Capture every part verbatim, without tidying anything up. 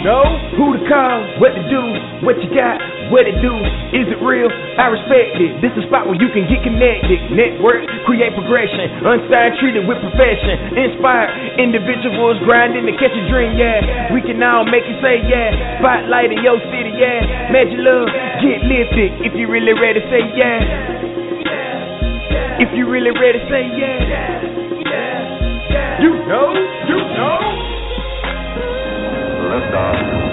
know who to call, what to do, what you got, what it do. Is it real? I respect it. This is a spot where you can get connected. Network, create progression, unsigned, treated with profession. Inspired individuals grinding to catch a dream, yeah. We can all make it say, yeah. Spotlight in your city, yeah. Magic love, get lifted. If you really ready, say, yeah. If you really ready, say, yeah. You know, you know. Let's go.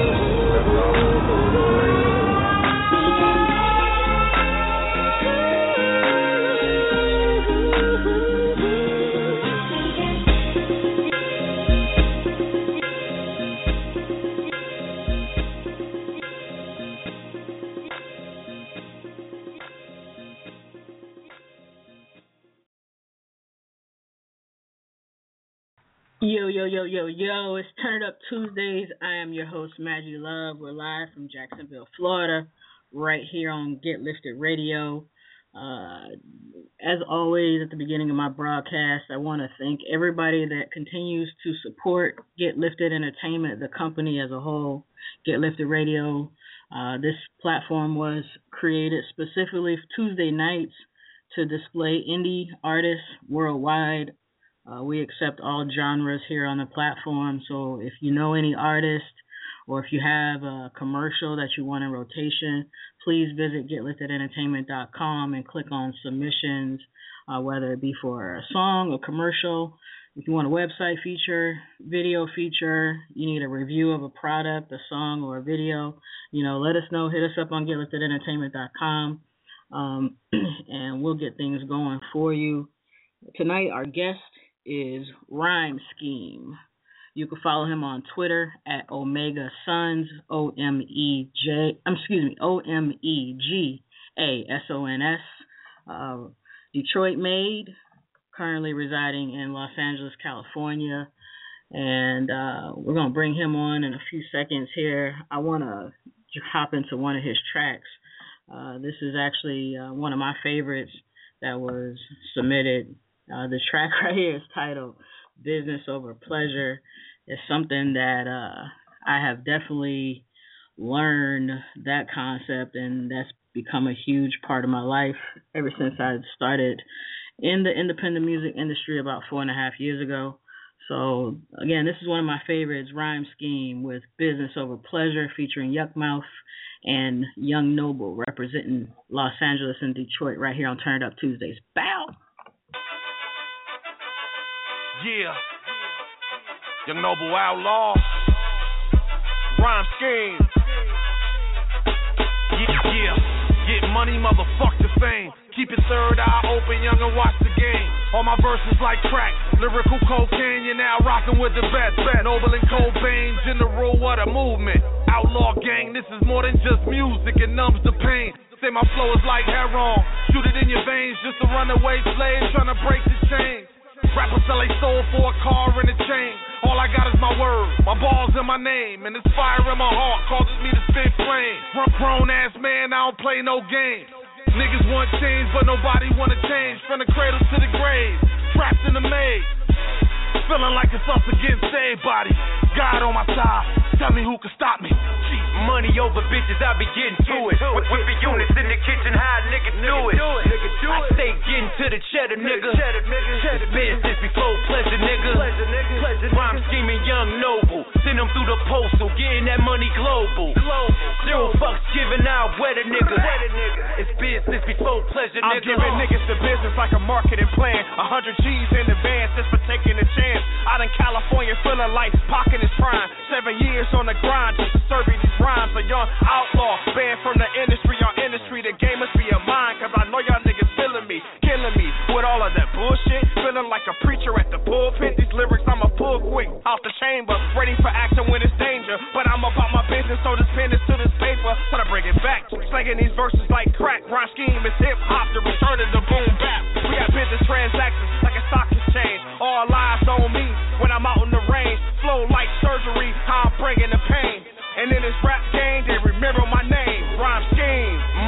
Yo, yo, yo, yo, yo, it's Turn It Up Tuesdays. I am your host, Maggie Love. We're live from Jacksonville, Florida, right here on Get Lifted Radio. Uh, as always, at the beginning of my broadcast, I want to thank everybody that continues to support Get Lifted Entertainment, the company as a whole, Get Lifted Radio. Uh, this platform was created specifically for Tuesday nights to display indie artists worldwide. Uh, we accept all genres here on the platform, so if you know any artist or if you have a commercial that you want in rotation, please visit get lifted entertainment dot com and click on submissions, uh, whether it be for a song, a commercial. If you want a website feature, video feature, you need a review of a product, a song, or a video, you know, let us know. Hit us up on get lifted entertainment dot com, um, and we'll get things going for you. Tonight, our guest is Rhyme Scheme. You can follow him on Twitter at Omega Sons, O M E J, um, excuse me, O M E G A S O N S. Uh, Detroit made, currently residing in Los Angeles, California. And uh, we're going to bring him on in a few seconds here. I want to hop into one of his tracks. Uh, this is actually uh, one of my favorites that was submitted. Uh, the track right here is titled Business Over Pleasure. It's something that uh, I have definitely learned that concept, and that's become a huge part of my life ever since I started in the independent music industry about four and a half years ago. So, again, this is one of my favorites, Rhyme Scheme with Business Over Pleasure, featuring Yuckmouth and Young Noble, representing Los Angeles and Detroit right here on Turn It Up Tuesdays. Bow! Yeah, Young Noble Outlaw, Rhyme Scheme. Yeah, yeah, get money, motherfuck the fame. Keep your third eye open, young, and watch the game. All my verses like crack, lyrical cocaine. You're now rocking with the best, best. Noble and Cobain, general, what a movement. Outlaw gang, this is more than just music, it numbs the pain. Say my flow is like heroin, shoot it in your veins. Just a runaway slave trying to break the chains. Rappers sell they soul for a car and a chain. All I got is my word, my balls and my name, and this fire in my heart causes me to spit flame. Grown ass man, I don't play no games. Niggas want change, but nobody wanna change. From the cradle to the grave, trapped in the maze. Feeling like it's us against everybody. God on my side, tell me who can stop me. Jeez. Money over bitches, I be getting to it. With, with the units in the kitchen, how a nigga do it. I stay getting to the cheddar, nigga. It's business before pleasure, nigga. Rhyme scheming, Young Noble. Send them through the postal, getting that money global. Zero fucks giving out wetter, nigga. It's business before pleasure, nigga. I'm giving niggas the business like a marketing plan. A hundred G's in advance just for taking a chance. Out in California, feeling like Pac in his prime. Seven years on the grind just to serve you these rhymes. A young outlaw, banned from the industry. Your industry, the game must be a mine. Cause I know y'all niggas feeling me, killing me with all of that bullshit. Feeling like a preacher at the pulpit. These lyrics I'ma pull quick out the chamber, ready for action when it's danger. But I'm about my business, so this pen is to this paper. Trying to bring it back, slanging these verses like crack. Rhyme scheme is hip hop, the return of the boom bap. We got business transactions like a stock exchange. All lies on me when I'm out in the rain. Flow like surgery, how I'm bringing the pain. And in this rap game, they remember my name. Rhyme scheme. Money over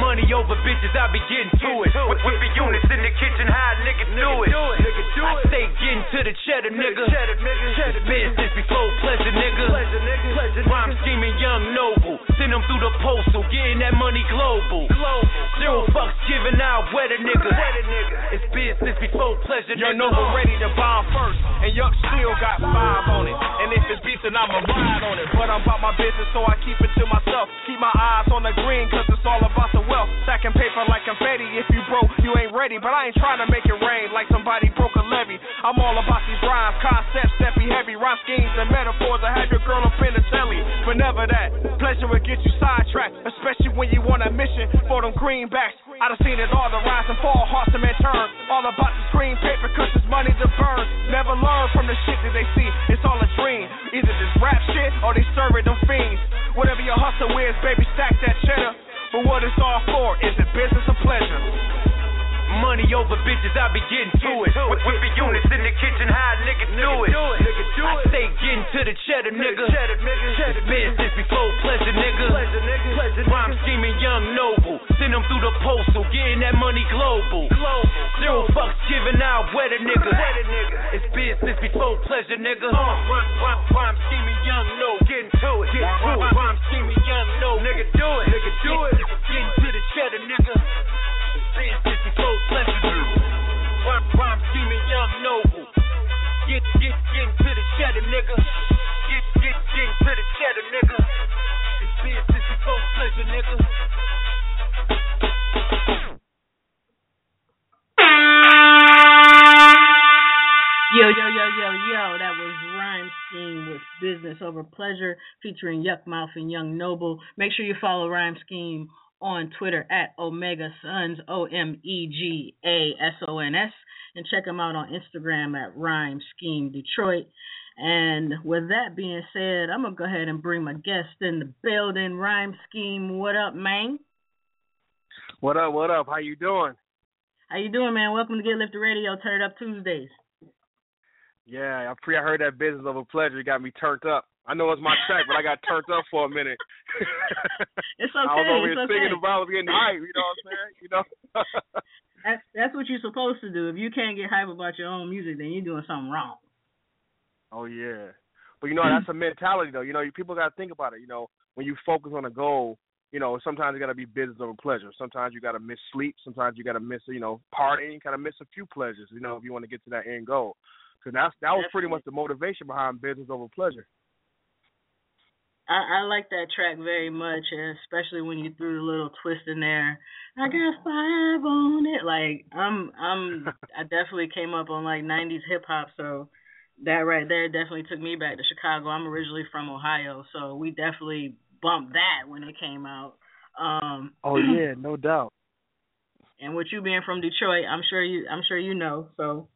over bitches, I be getting to it. With, with the units in the kitchen, how a nigga do it. I stay getting to the cheddar, nigga. It's business before pleasure, nigga. Rhyme scheming, young noble. Send them through the postal, getting that money global. Zero fucks giving out weather, nigga. It's business before pleasure, nigga. Young noble ready to bomb first, and Yuck still got five on it. And if it's decent, I'ma ride on it. But I'm about my business, so I keep it to myself. Keep my eyes on the green, cause it's all about the wealth. Stacking paper like confetti. If you broke, you ain't ready. But I ain't trying to make it rain like somebody broke a levee. I'm all about these rhymes, concepts that be heavy. Rhyme schemes and metaphors. I have your girl up in the telly. But never that. Pleasure will get you sidetracked, especially when you on a mission for them greenbacks. I done seen it all, the rise and fall, hearts and men turn. All about the screen paper, cause it's money to burn. Never learn from the shit that they see, it's all a dream. Either this rap shit, or they serving them fiends. Whatever your hustle is, baby, stack that cheddar. But what it's all for, is it business or pleasure? Money over bitches, I be getting to it. With, with the units in the kitchen, how a nigga do it. I stay getting to the cheddar, nigga. It's business before pleasure, nigga. Rhyme scheming, young noble. Send them through the postal, getting that money global. Zero fucks giving out weather, nigga. It's business before pleasure, nigga. Rhyme scheming, young noble. Getting to it. Rhyme scheming, young noble. Nigga do it. Nigga do it. Getting to the cheddar, nigga. Business before pleasure, nigga. Rhyme scheming, young noble. Get, get, get to the cheddar, nigga. Get, get, get to the cheddar, nigga. It's business before pleasure, nigga. Yo, yo, yo, yo, yo, that was Rhyme Scheme with Business Over Pleasure featuring Yuckmouth and Young Noble. Make sure you follow Rhyme Scheme on Twitter at Omega Sons, O M E G A S O N S, and check them out on Instagram at Rhyme Scheme Detroit. And with that being said, I'm going to go ahead and bring my guest in the building. Rhyme Scheme, what up, man? What up, what up? How you doing? How you doing, man? Welcome to Get Lifted Radio, Turn It Up Tuesdays. Yeah, I pre I heard that Business Over Pleasure. It got me turned up. I know it's my track, but I got turned up for a minute. It's okay. I was over it's here okay. singing about, I was getting hype, you know what I'm saying? You know? that's, that's what you're supposed to do. If you can't get hype about your own music, then you're doing something wrong. Oh, yeah. But, you know, that's a mentality, though. You know, people got to think about it. You know, when you focus on a goal, you know, sometimes you got to be business over pleasure. Sometimes you got to miss sleep. Sometimes you got to miss, you know, partying. You got to miss a few pleasures, you know, if you want to get to that end goal. Because that's, that was pretty much the motivation behind Business Over Pleasure. I, I like that track very much, especially when you threw the little twist in there. I got five on it. Like I'm, I'm, I definitely came up on like nineties hip hop, so that right there definitely took me back to Chicago. I'm originally from Ohio, so we definitely bumped that when it came out. Um, oh yeah, no doubt. And with you being from Detroit, I'm sure you, I'm sure you know. So.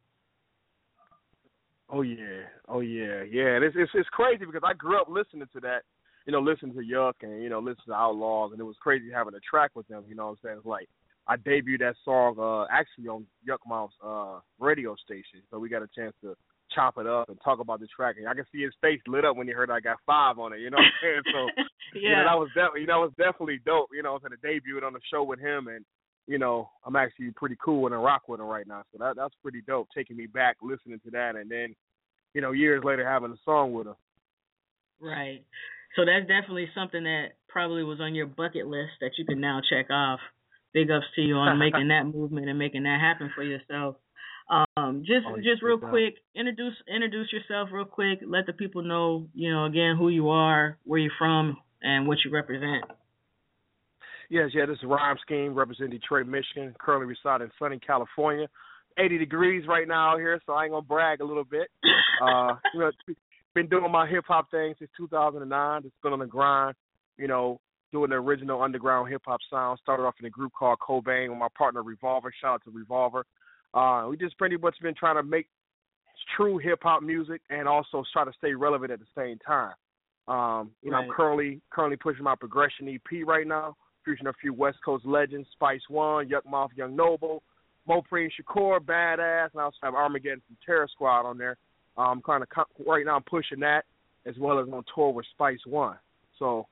Oh yeah, oh yeah, yeah. It's it's it's crazy because I grew up listening to that. You know, listening to Yuck and, you know, listening to Outlaws, and it was crazy having a track with them, you know what I'm saying? It's like, I debuted that song uh, actually on Yuckmouth's uh, radio station, so we got a chance to chop it up and talk about the track, and I can see his face lit up when he heard I got five on it, you know what I'm saying? So, yeah. you know, that was, definitely, you know, it was definitely dope, you know, to debut it on the show with him, and, you know, I'm actually pretty cool and rock with him right now, so that that's pretty dope, taking me back, listening to that, and then, you know, years later having a song with him. Right. So that's definitely something that probably was on your bucket list that you can now check off. Big ups to you on making that movement and making that happen for yourself. Um, just oh, just real quick, introduce introduce yourself real quick. Let the people know, you know, again, who you are, where you're from, and what you represent. Yes, yeah, this is Rhyme Scheme, representing Detroit, Michigan, currently reside in sunny California. eighty degrees right now out here, so I ain't going to brag a little bit. Uh, you know, been doing my hip-hop thing since two thousand nine. Just been on the grind, you know, doing the original underground hip-hop sound. Started off in a group called Cobain with my partner Revolver. Shout out to Revolver. Uh, we just pretty much been trying to make true hip-hop music and also try to stay relevant at the same time. Um, you know, right. I'm currently currently pushing my Progression E P right now, featuring a few West Coast legends, Spice One, Yuckmouth, Young Noble, Mopreme Shakur, Badass, and I also have Armageddon from Terror Squad on there. I'm kind of right now. I'm pushing that as well as on tour with Spice One. So,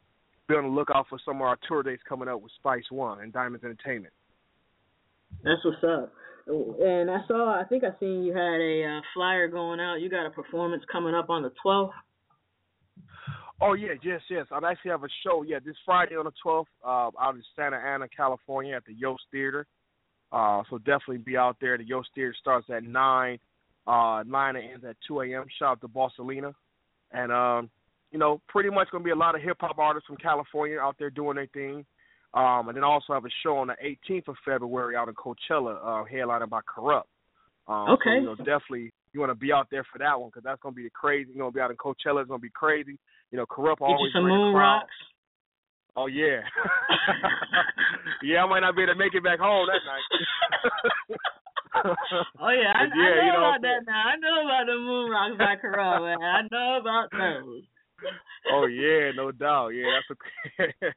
be on the lookout for some of our tour dates coming up with Spice One and Diamonds Entertainment. That's what's up. And I saw, I think I seen you had a uh, flyer going out. You got a performance coming up on the twelfth. Oh, yeah, yes, yes. I actually have a show, yeah, this Friday on the twelfth uh, out in Santa Ana, California at the Yost Theater. Uh, so definitely be out there. The Yost Theater starts at nine. Uh, nine and ends at two a.m. Shout out to Bossalina. And, um, you know, pretty much going to be a lot of hip-hop artists from California out there doing their thing. Um, and then also have a show on the eighteenth of February out in Coachella, uh, headlined by Corrupt. Um, okay. So, you know, definitely you want to be out there for that one because that's going to be the crazy. You know, be out in Coachella. It's going to be crazy. You know, Corrupt Get always you some bring moon the crowd. rocks. Oh, yeah. Yeah, I might not be able to make it back home that night. Oh, yeah. I, yeah, I know you know, about that now. I know about the moon rocks by Corrupt, man. I know about those. Oh, yeah, no doubt. Yeah, that's a...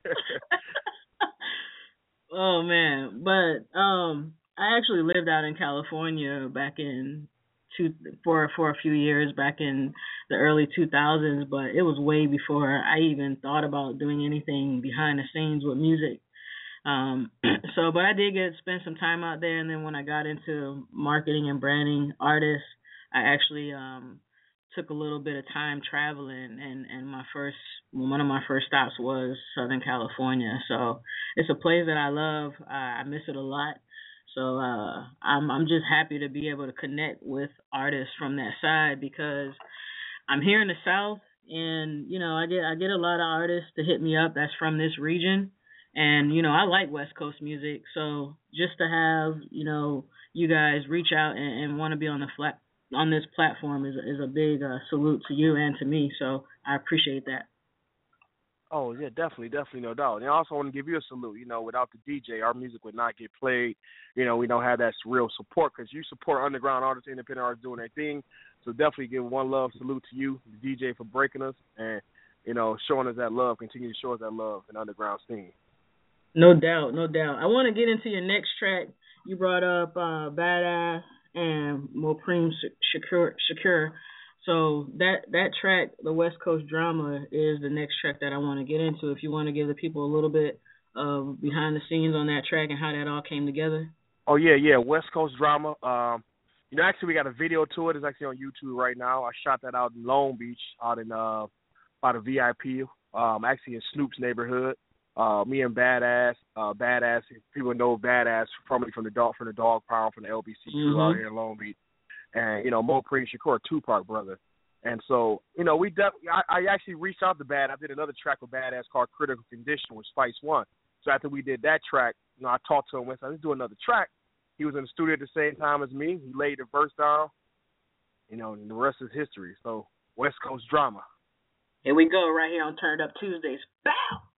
Oh, man. But um, I actually lived out in California back in two for for a few years back in the early two thousands, but it was way before I even thought about doing anything behind the scenes with music. Um, so, but I did get to spend some time out there, and then when I got into marketing and branding artists, I actually um, took a little bit of time traveling, and, and my first one of my first stops was Southern California. So it's a place that I love. Uh, I miss it a lot. So uh, I'm I'm just happy to be able to connect with artists from that side because I'm here in the South, and you know I get I get a lot of artists to hit me up that's from this region, and you know I like West Coast music. So just to have you know you guys reach out and, and want to be on the flat on this platform is is a big uh, salute to you and to me. So I appreciate that. Oh, yeah, definitely, definitely, no doubt. And I also want to give you a salute. You know, without the D J, our music would not get played. You know, we don't have that real support because you support underground artists, independent artists doing their thing. So definitely give one love salute to you, the D J, for breaking us and, you know, showing us that love, continue to show us that love in underground scene. No doubt, no doubt. I want to get into your next track. You brought up uh, Badass and Mopreme Shakur. Shakur. So that that track, the West Coast Drama, is the next track that I want to get into. If you want to give the people a little bit of behind the scenes on that track and how that all came together. Oh, yeah, yeah, West Coast Drama. Um, you know, actually we got a video to it. It's actually on YouTube right now. I shot that out in Long Beach, out in uh, by the V I P, um, actually in Snoop's neighborhood. Uh, me and Badass, uh, Badass, people know Badass formerly from the dog from the Dog Pound, from the L B C crew mm-hmm. out here in Long Beach. And, you know, Mopreme Shakur, Tupac brother. And so, you know, we def- I, I actually reached out to Bad. I did another track with Badass called Critical Condition with Spice One. So after we did that track, you know, I talked to him and said, let's do another track. He was in the studio at the same time as me. He laid the verse down, you know, and the rest is history. So, West Coast Drama. Here we go, right here on Turned Up Tuesdays. Bow!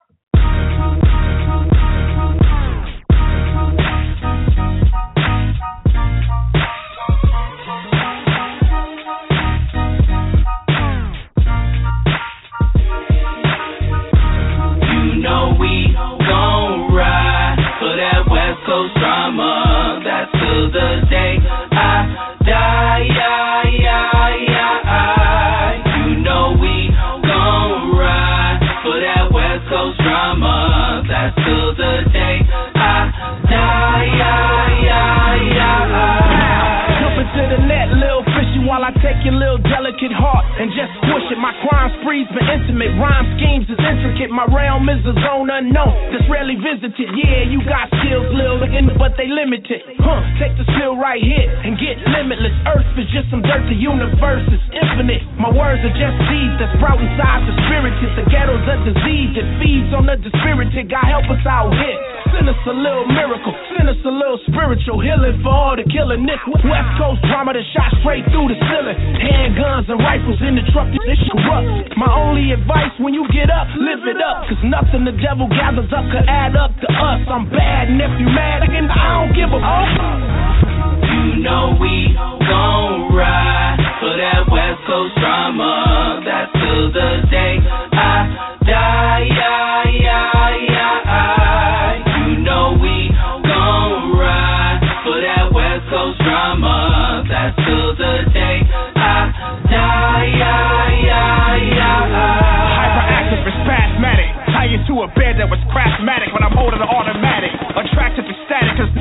Drama, that's till the day I die, yeah, yeah, yeah. You know we gon' ride for that West Coast drama, that's till the day I die, yeah, yeah, yeah. Jump into the net, little fishy, while I take your little delicate heart and just push it. My crime spree's been intimate, rhyme schemes is intricate. My realm is a zone unknown that's rarely visited. Yeah, you got skills, little, but they limited. Huh, take the skill right here and get limitless. Earth is just some dirt, the universe is infinite. My words are just seeds that sprout inside the spirited. The ghetto's a disease that feeds on the dispirited. God help us out here. Send us a little miracle, send us a little spiritual healing for all the killing nick. West Coast drama that shot straight through the ceiling. Handguns and rifles in the truck, this corrupt. My only advice when you get up, live it up. Cause nothing the devil gathers up could add up to us. I'm bad, and if you mad, I don't give a fuck. You know we gon' ride for that West Coast drama, that's till the day I die, yeah, yeah, yeah. You know we gon' ride for that West Coast drama, that's till the day I die, yeah, yeah, yeah. Hyperactive and spasmodic, tie you to a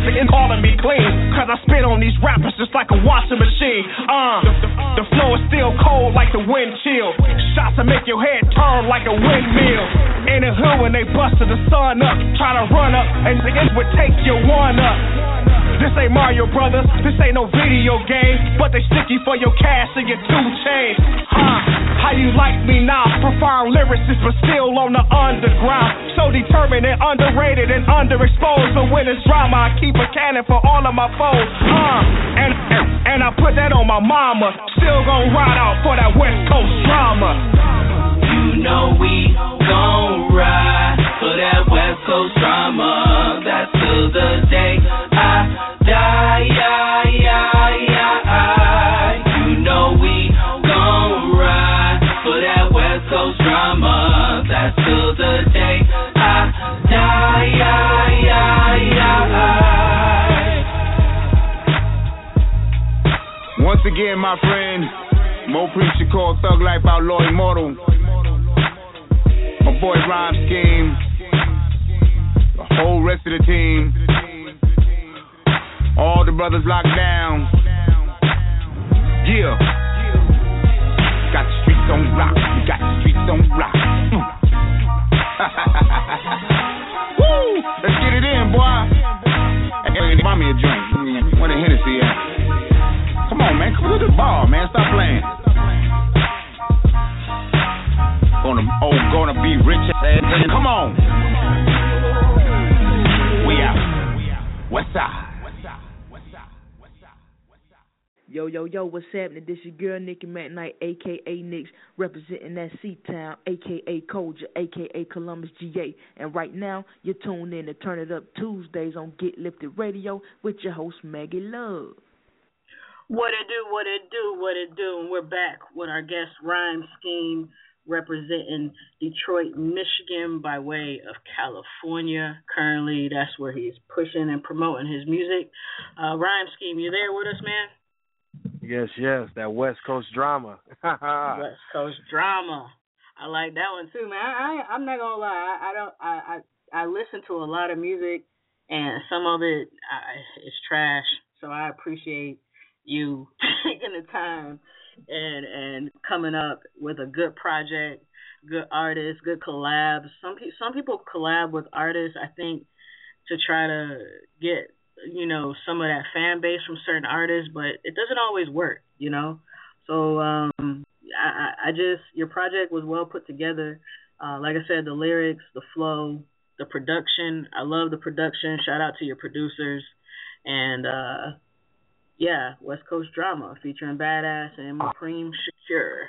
and calling me clean. Cause I spit on these rappers just like a washing machine. Uh, the, the, the flow is still cold like the wind chill. Shots to make your head turn like a windmill. In the hood when they busted the sun up, try to run up, and niggas would take your one up. This ain't Mario Brothers, this ain't no video game, but they sticky for your cash and your two chains. Huh, how you like me now? Profound lyricist, but still on the underground. So determined and underrated and underexposed. So when it's drama, I keep a cannon for all of my foes. Huh, and, and, and I put that on my mama. Still gon' ride out for that West Coast drama. You know we gon' ride for that West Coast drama. That's till the day I die, yeah, yeah, yeah. You know we gon' ride for that West Coast drama. That's till the day I die, yeah, yeah, yeah. Once again, my friend, Mo Preacher called Thug Life Outlaw Immortal. My boy Rhyme Scheme, the whole rest of the team, all the brothers locked down. Yeah. Got the streets on rock. We got the streets on rock. Mm. Woo! Let's get it in, boy. Hey, buy me a drink. Where the Hennessy at? Come on, man. Come to the bar, man. Stop playing. Gonna, oh, gonna be rich. Come on. We out. West side. Yo, yo, yo, what's happening? This your girl, Nicki McKnight, a k a. Nix, representing that C-Town, a k a. Koja, a k a. Columbus, G A. And right now, you're tuned in to Turn It Up Tuesdays on Get Lifted Radio with your host, Maggie Love. What it do, what it do, what it do. And we're back with our guest, Rhyme Scheme, representing Detroit, Michigan by way of California. Currently, that's where he's pushing and promoting his music. Uh, Rhyme Scheme, you there with us, man? Yes, yes, that West Coast drama. West Coast drama. I like that one too, man. I, I I'm not gonna lie. I, I don't. I, I I listen to a lot of music, and some of it I, is trash. So I appreciate you taking the time and and coming up with a good project, good artists, good collabs. Some pe- some people collab with artists, I think, to try to get, you know, some of that fan base from certain artists, but it doesn't always work, you know. So um, I, I just, your project was well put together. Uh, like I said, the lyrics, the flow, the production. I love the production. Shout out to your producers. And, uh, yeah, West Coast Drama featuring Badass and Kareem Shakur.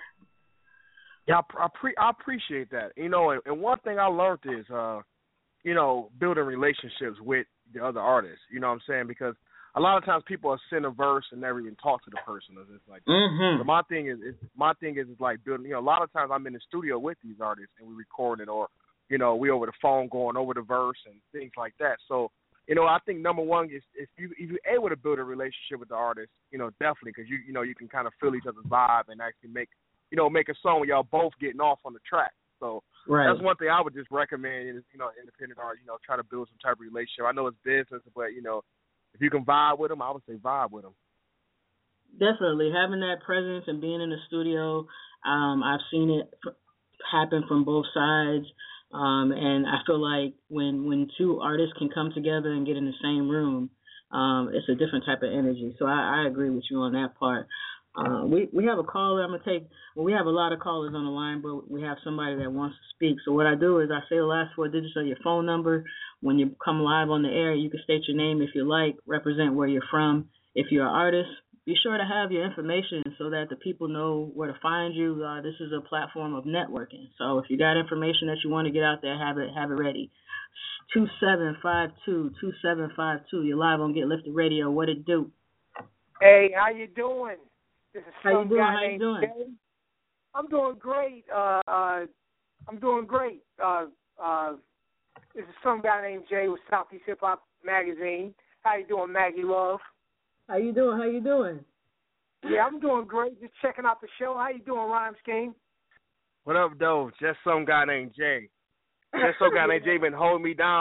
Yeah, I, pre- I appreciate that. You know, and, and one thing I learned is, uh, you know, building relationships with the other artists. You know what I'm saying? Because a lot of times people are send a verse and never even talk to the person. It's like mm-hmm. So my thing is, is my thing is, is like building. You know, a lot of times I'm in the studio with these artists and we record it, or you know, we over the phone going over the verse and things like that. So you know, I think number one is if you if you're able to build a relationship with the artist, you know, definitely, because you you know you can kind of feel each other's vibe and actually make you know make a song where y'all both getting off on the track. So right. That's one thing I would just recommend is, you know, independent art, you know, try to build some type of relationship. I know it's business, but, you know, if you can vibe with them, I would say vibe with them. Definitely. Having that presence and being in the studio, um, I've seen it happen from both sides. Um, and I feel like when, when two artists can come together and get in the same room, um, it's a different type of energy. So I, I agree with you on that part. Uh, we, we have a caller I'm going to take. Well, we have a lot of callers on the line, but we have somebody that wants to speak. So what I do is I say the last four digits of your phone number. When you come live on the air, you can state your name if you like, represent where you're from. If you're an artist, be sure to have your information so that the people know where to find you. Uh, this is a platform of networking. So if you got information that you want to get out there, have it have it ready. two seven five two, two seven five two. You're live on Get Lifted Radio. What it do? Hey, how you doing? This is How you doing? guy How you doing? Jay. I'm doing great. Uh, uh, I'm doing great. Uh, uh, this is some guy named Jay with Southeast Hip Hop Magazine. How you doing, Maggie Love? How you doing? How you doing? Yeah, I'm doing great. Just checking out the show. How you doing, Rhyme Scheme? What up, though? Just some guy named Jay. Just some guy named Jay been holding me down,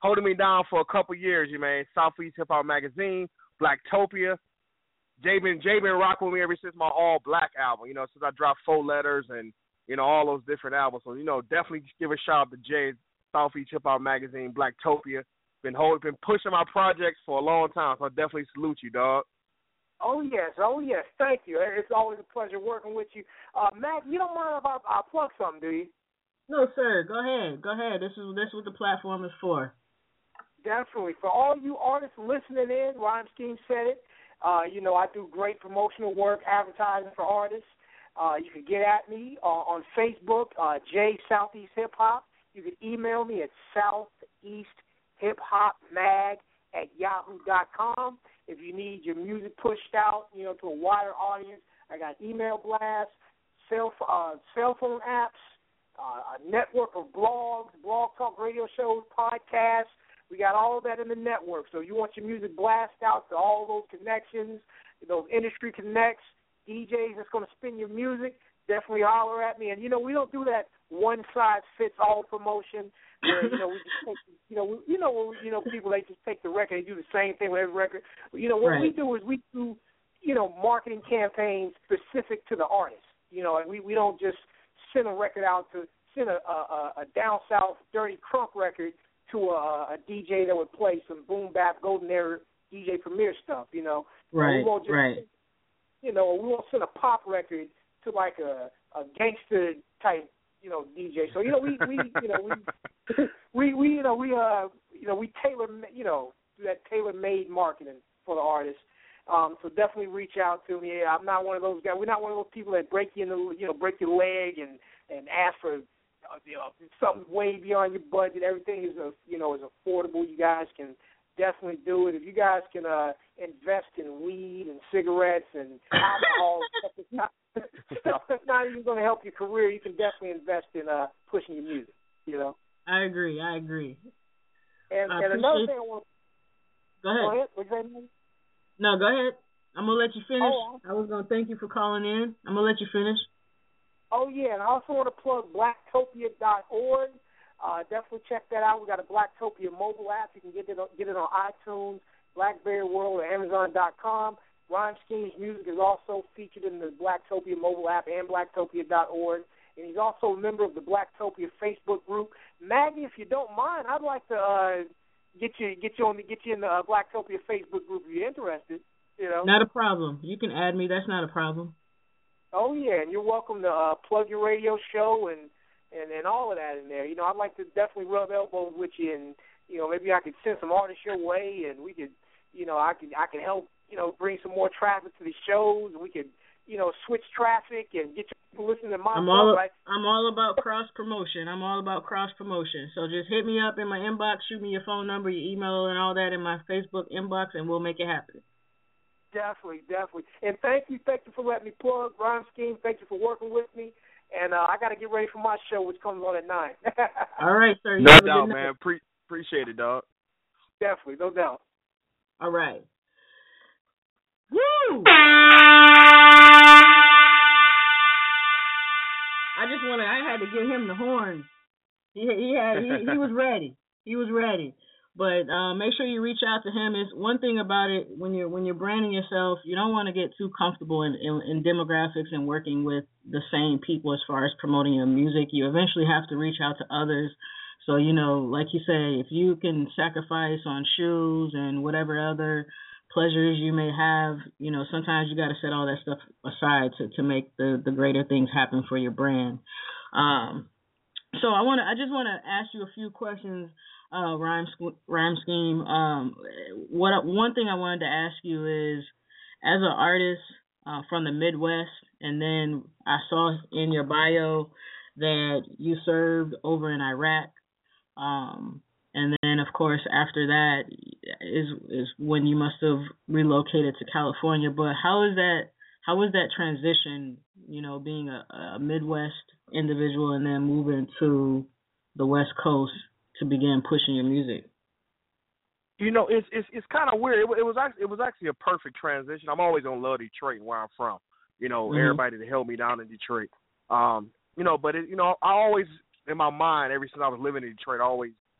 holding me down for a couple years, you man. Southeast Hip Hop Magazine, Blacktopia. Jay been Jay been rocking with me ever since my All Black album. You know, since I dropped Four Letters and you know all those different albums. So you know, definitely give a shout out to Jay, Southeast Hip Hop Magazine, Blacktopia. Been holding, been pushing my projects for a long time. So I definitely salute you, dog. Oh yes, oh yes. Thank you. It's always a pleasure working with you, uh, Matt. You don't mind if I, I plug something, do you? No, sir. Go ahead. Go ahead. This is this is what the platform is for. Definitely. For all you artists listening in, Rhyme Scheme said it. Uh, you know, I do great promotional work, advertising for artists. Uh, you can get at me uh, on Facebook, uh, J Southeast Hip Hop. You can email me at southeast hip hop mag at yahoo dot com. If you need your music pushed out, you know, to a wider audience, I got email blasts, cell uh, cell phone apps, uh, a network of blogs, blog talk radio shows, podcasts. We got all of that in the network. So you want your music blast out to all those connections, those industry connects, D Js that's going to spin your music, definitely holler at me. And, you know, we don't do that one-size-fits-all promotion where, you know, we just take, you know, we, you know, you know, people, they just take the record and do the same thing with every record. You know, what right. we do is we do, you know, marketing campaigns specific to the artist. You know, and we, we don't just send a record out to send a, a, a down south dirty crunk record to a, a D J that would play some boom bap golden era D J Premier stuff, you know. Right, we won't just, right. You know, we won't send a pop record to like a, a gangster type, you know, D J. So you know, we, we you know we we we you know we uh you know we tailor you know do that tailor made marketing for the artist. Um, so definitely reach out to me. I'm not one of those guys. We're not one of those people that break you in the you know break your leg and and ask for. You know, something way beyond your budget. Everything is, uh, you know, is affordable. You guys can definitely do it. If you guys can uh, invest in weed and cigarettes and alcohol, stuff that's not, stuff that's not even going to help your career, you can definitely invest in uh, pushing your music. You know. I agree. I agree. And, I and another thing I want. Go ahead. Go ahead. What's that mean? No, go ahead. I'm gonna let you finish. Oh, I was gonna thank you for calling in. I'm gonna let you finish. Oh, yeah, and I also want to plug blacktopia dot org. Uh, definitely check that out. We got a Blacktopia mobile app. You can get it on, get it on iTunes, BlackBerry World, or Amazon dot com. Rhyme Scheme's music is also featured in the Blacktopia mobile app and blacktopia dot org. And he's also a member of the Blacktopia Facebook group. Maggie, if you don't mind, I'd like to uh, get you get you on the, get you in the uh, Blacktopia Facebook group if you're interested. You know, not a problem. You can add me. That's not a problem. Oh, yeah, and you're welcome to uh, plug your radio show and, and, and all of that in there. You know, I'd like to definitely rub elbows with you, and, you know, maybe I could send some artists your way, and we could, you know, I could I could help, you know, bring some more traffic to the shows, and we could, you know, switch traffic and get people listening to my I'm stuff. all, right? I'm all about cross-promotion. I'm all about cross-promotion. So just hit me up in my inbox, shoot me your phone number, your email, and all that in my Facebook inbox, and we'll make it happen. Definitely, definitely. And thank you, thank you for letting me plug Rhyme Scheme. Thank you for working with me. And uh, I got to get ready for my show, which comes on at nine. All right, sir. No doubt, man. Pre- appreciate it, dog. Definitely, no doubt. All right. Woo! I just want to, I had to give him the horns. He, he, had, he, he was ready. He was ready. But uh, make sure you reach out to him. Is one thing about it when you're when you're branding yourself, you don't want to get too comfortable in, in, in demographics and working with the same people as far as promoting your music. You eventually have to reach out to others. So, you know, like you say, if you can sacrifice on shoes and whatever other pleasures you may have, you know, sometimes you got to set all that stuff aside to, to make the, the greater things happen for your brand. Um, so I want to I just want to ask you a few questions. Uh, rhyme, rhyme scheme. Um, what one thing I wanted to ask you is, as an artist uh, from the Midwest, and then I saw in your bio that you served over in Iraq, um, and then of course after that is is when you must have relocated to California. But how is that? How was that transition? You know, being a, a Midwest individual and then moving to the West Coast to begin pushing your music? You know, it's it's it's kind of weird. It, it was actually it was actually a perfect transition. I'm always gonna love Detroit and where I'm from. You know, mm-hmm. everybody that held me down in Detroit. Um, you know, but it, you know, I always in my mind, ever since I was living in Detroit, I always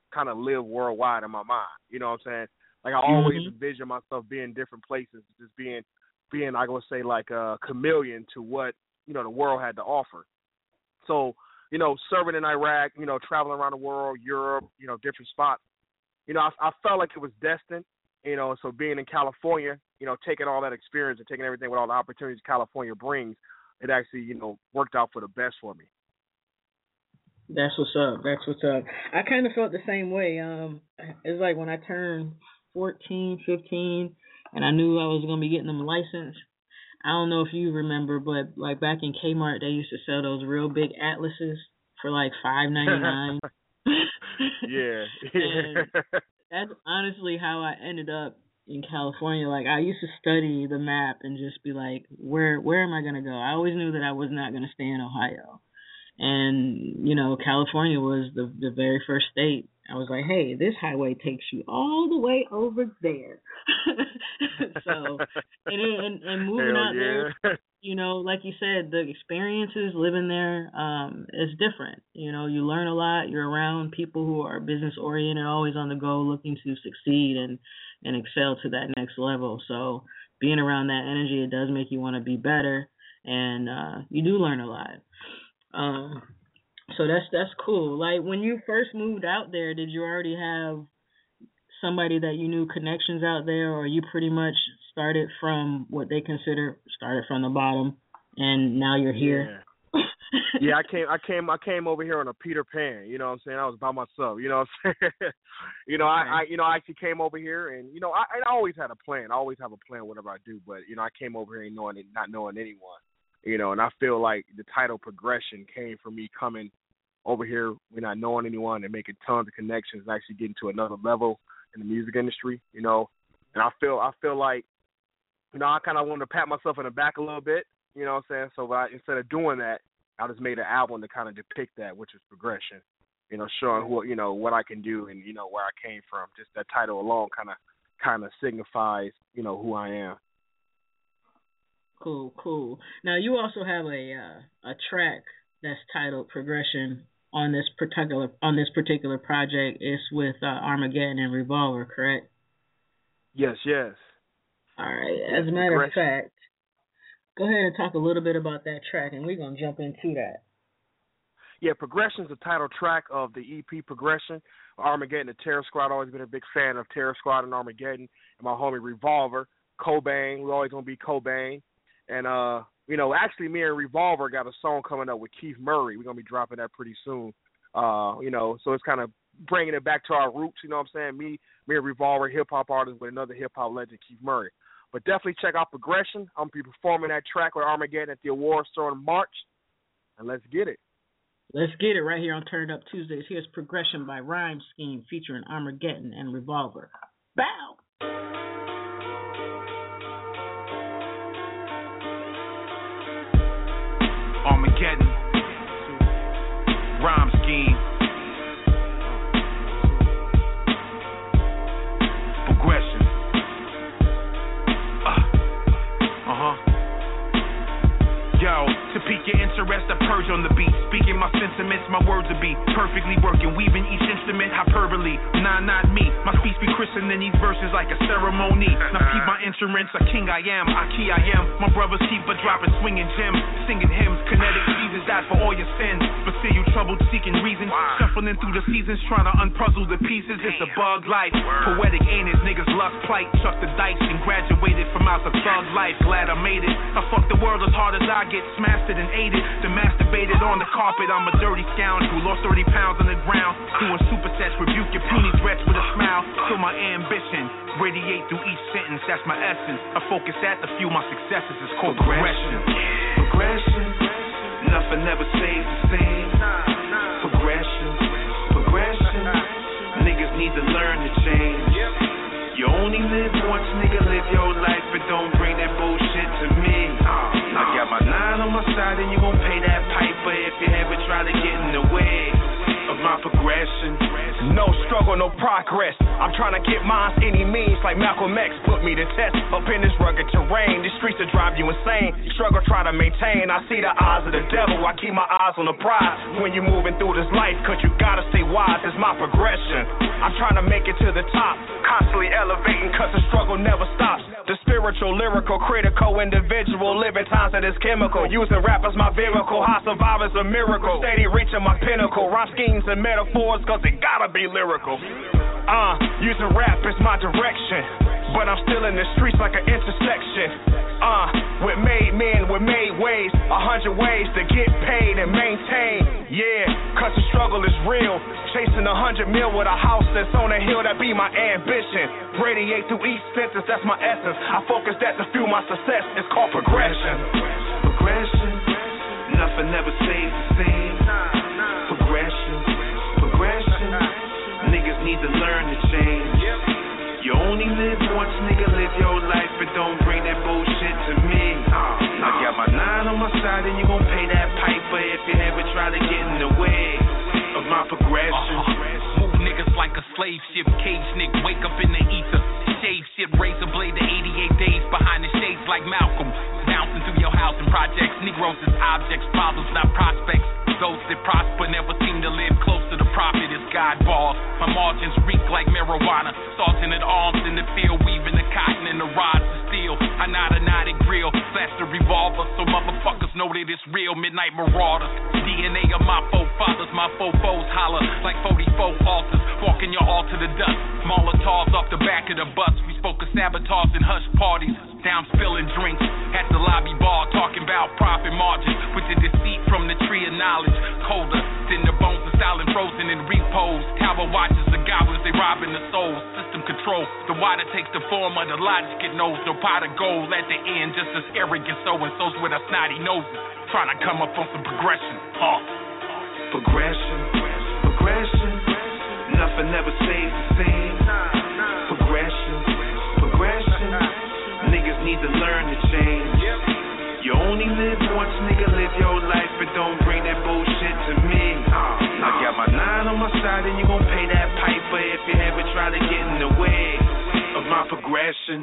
kind of live worldwide in my mind. You know what I'm saying? Like I always mm-hmm. envision myself being in different places, just being, being I would say like a chameleon to what, you know, the world had to offer. So, you know, serving in Iraq, you know, traveling around the world, Europe, you know, different spots, you know, I, I felt like it was destined, you know, so being in California, you know, taking all that experience and taking everything with all the opportunities California brings, it actually, you know, worked out for the best for me. That's what's up. That's what's up. I kind of felt the same way. Um, it's like when I turned fourteen, fifteen, and I knew I was going to be getting them licensed. I don't know if you remember, but like back in Kmart, they used to sell those real big atlases for like five ninety-nine. Yeah. And that's honestly how I ended up in California. Like I used to study the map and just be like, where where am I going to go? I always knew that I was not going to stay in Ohio. And, you know, California was the the very first state. I was like, hey, this highway takes you all the way over there. So, and, and and moving Hell out yeah. there, you know, like you said, the experiences living there um, is different. You know, you learn a lot. You're around people who are business oriented, always on the go, looking to succeed and, and excel to that next level. So being around that energy, it does make you want to be better, and uh, you do learn a lot. Um, so that's that's cool. Like when you first moved out there, did you already have somebody that you knew connections out there, or you pretty much started from what they consider started from the bottom, and now you're here? Yeah. yeah, I came, I came, I came over here on a Peter Pan. You know what I'm saying? I was by myself. You know what I'm saying? you know, I, I, you know, I actually came over here, and you know, I, I always had a plan. I always have a plan, whatever I do. But you know, I came over here knowing, not knowing anyone. You know, and I feel like the title Progression came from me coming over here, we're not knowing anyone and making tons of connections and actually getting to another level in the music industry, you know. And I feel I feel like, you know, I kind of wanted to pat myself in the back a little bit, you know what I'm saying? So I, instead of doing that, I just made an album to kind of depict that, which is Progression, you know, showing what, you know, what I can do and, you know, where I came from. Just that title alone kind of kind of signifies, you know, who I am. Cool, cool. Now you also have a uh, a track that's titled Progression on this particular on this particular project. It's with uh, Armageddon and Revolver, correct? Yes, yes. All right. As a matter of fact, go ahead and talk a little bit about that track, and we're gonna jump into that. Yeah, Progression is the title track of the E P Progression. Armageddon and Terror Squad. I've always been a big fan of Terror Squad and Armageddon, and my homie Revolver, Cobain. We're always gonna be Cobain. And, uh, you know, actually me and Revolver got a song coming up with Keith Murray. We're going to be dropping that pretty soon. Uh, you know, so it's kind of bringing it back to our roots, you know what I'm saying? Me me and Revolver, hip-hop artist with another hip-hop legend, Keith Murray. But definitely check out Progression. I'm going to be performing that track with Armageddon at the awards store in March. And let's get it. Let's get it right here on Turn It Up Tuesdays. Here's Progression by Rhyme Scheme featuring Armageddon and Revolver. Bow! Armageddon, Rhyme Scheme, Progression. Uh, uh-huh. Yo, to pique your interest, I purge on the beat. Speaking my sentiments, my words will be perfectly working. Weaving each instrument, hyperbole. Nah, not me. My speech be christened in these verses like a ceremony. Now keep my instruments, a king I am, a key I am. My brothers keep a dropping, swinging gems, singing hymns, kinetic seasons, die for all your sins. But still you troubled, seeking reasons, shuffling through the seasons, trying to unpuzzle the pieces. It's a bug life, poetic ain't it? Niggas lust plight, chuck the dice and graduated from out the thug life. Glad I made it. I fuck the world as hard as I get, smashed it and ate it, then masturbated on the carpet. I'm a dirty scoundrel, lost thirty pounds on the ground, doing supersets, rebuke your puny threats with a smile. Till my ambition radiate through each sentence, that's my essence. I focus at the few, my successes is called progression. Progression, nothing ever stays the same. Progression, progression, niggas need to learn to change. You only live once, nigga, live your life, but don't bring that bullshit to me. I got my nine on my side and you won't pay that piper if you ever try to get in the way of my progression. No struggle, no progress. I'm trying to get mine any means, like Malcolm X put me to test. Up in this rugged terrain, the streets that drive you insane. Struggle, try to maintain. I see the eyes of the devil. I keep my eyes on the prize. When you're moving through this life, cause you gotta stay wise. It's my progression. I'm trying to make it to the top. Constantly elevating, cause the struggle never stops. The spiritual, lyrical, critical, individual, living times that is chemical. Using rap as my vehicle. High survivors a miracle. Steady reaching my pinnacle. Rhyme schemes and metaphors, cause it gotta be lyrical. Uh, using rap is my direction, but I'm still in the streets like an intersection. Uh, with made men, with made ways, a hundred ways to get paid and maintain. Yeah, cause the struggle is real. Chasing a hundred mil with a house that's on a hill, that be my ambition. Radiate through each sentence, that's my essence. I focus that to fuel my success. It's called progression. Progression, nothing ever stays the same. Progression, progression. Niggas need to learn to change. You only live once, nigga, live your life, but don't bring that bullshit to me. I got my nine on my side and you gon' pay that piper if you ever try to get in the way of my progression. Uh, move niggas like a slave ship, cage nigga, wake up in the ether. Shave shit, razor blade to eighty-eight days behind the shades like Malcolm. Bouncing through your house and projects, Negroes is objects, problems, not prospects. Those that prosper never seem to live close to the prophet. It's God balls. My margins reek like marijuana. Sergeant at arms in the field, weaving the cotton and the rods of steel. I knot a knotted grill, flash the revolver, so motherfuckers know that it's real. Midnight marauders, D N A of my forefathers. My fofos holler like forty-four altars, walking your altar to dust. Molotovs off the back of the bus. We spoke of sabotage and hush parties. Down spilling drinks at the lobby bar, talking about profit margins with the deceit from the tree of knowledge. Colder than the bones of silent frozen in repose. Tower watches the goblins, they robbing the souls. System control, the water takes the form of the logic it knows. No pot of gold at the end, just as arrogant so and so's with a snotty noses. Trying to come up on some progression, huh? Progression, progression. Nothing ever stays the same. Progression, progression. Niggas need to learn to change. You only live once, nigga, live your life, but don't bring that bullshit to me. I got my nine on my side and you gon' pay that piper if you ever try to get in the way of my progression.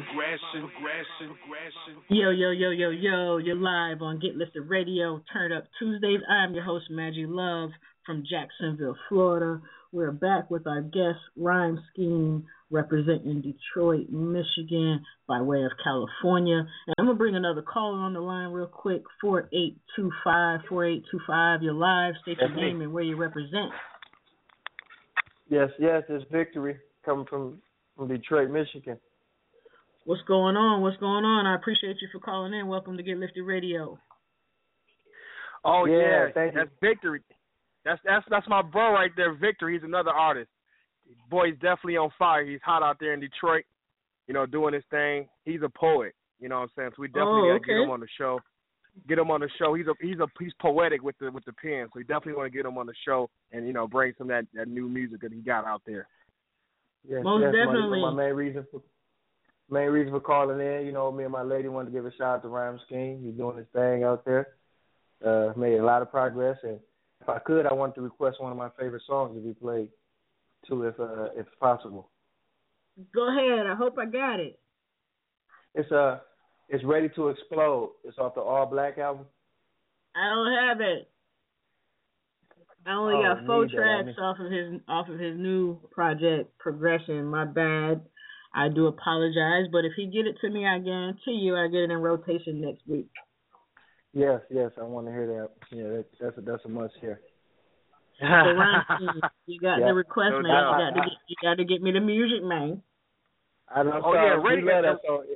Yo, yo, yo, yo, yo, you're live on Get Lifted Radio, Turn Up Tuesdays. I'm your host, Maggie Love from Jacksonville, Florida. We're back with our guest, Rhyme Scheme, representing Detroit, Michigan, by way of California. And I'm going to bring another caller on the line real quick, four eight two five, four eight two five. You're live. State your name and where you represent. Yes, yes, it's Victory coming from, from Detroit, Michigan. What's going on? What's going on? I appreciate you for calling in. Welcome to Get Lifted Radio. Oh, yeah, yeah thank that's you. Victory. That's that's that's my bro right there, Victor. He's another artist. Boy's definitely on fire. He's hot out there in Detroit, you know, doing his thing. He's a poet, you know what I'm saying? So we definitely oh, gotta okay. get him on the show. Get him on the show. He's a he's a he's poetic with the with the pen. So we definitely want to get him on the show and, you know, bring some of that, that new music that he got out there. Yes, Most yes, definitely. My, my main reason for main reason for calling in, you know, me and my lady wanted to give a shout out to Rhyme Scheme. He's doing his thing out there. Uh, made a lot of progress, and if I could, I wanted to request one of my favorite songs to be played, too, if uh, if possible. Go ahead. I hope I got it. It's uh, it's Ready to Explode. It's off the All Black album. I don't have it. I only oh, got four tracks that, off of his off of his new project, Progression. My bad. I do apologize, but if he get it to me, I guarantee you I get it in rotation next week. Yes, yes, I want to hear that. Yeah, that, that's a, that's a must hear. So Ryan, you got yeah. the request, no man. doubt. You got to get you got to get me the music, man. I know. Oh yeah, ready we love that song.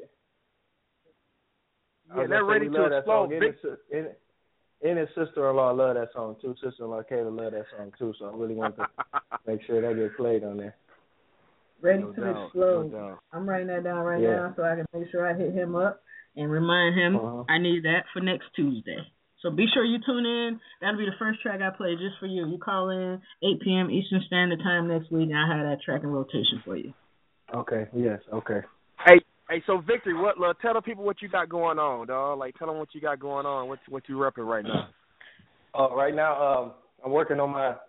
Yeah, they're ready to explode. Any, any sister-in-law love that song too. Sister-in-law Kayla love that song too. So I really want to make sure that gets played on there. Ready no to doubt, explode. No doubt. I'm writing that down right yeah. now so I can make sure I hit him up and remind him uh-huh. I need that for next Tuesday. So be sure you tune in. That'll be the first track I play just for you. You call in eight p.m. Eastern Standard Time next week, and I'll have that track in rotation for you. Okay. Yes. Okay. Hey, hey. So Victory, what? Uh, tell the people what you got going on, dog. Like, tell them what you got going on. What what you repping right now? Uh, right now, um, I'm working on my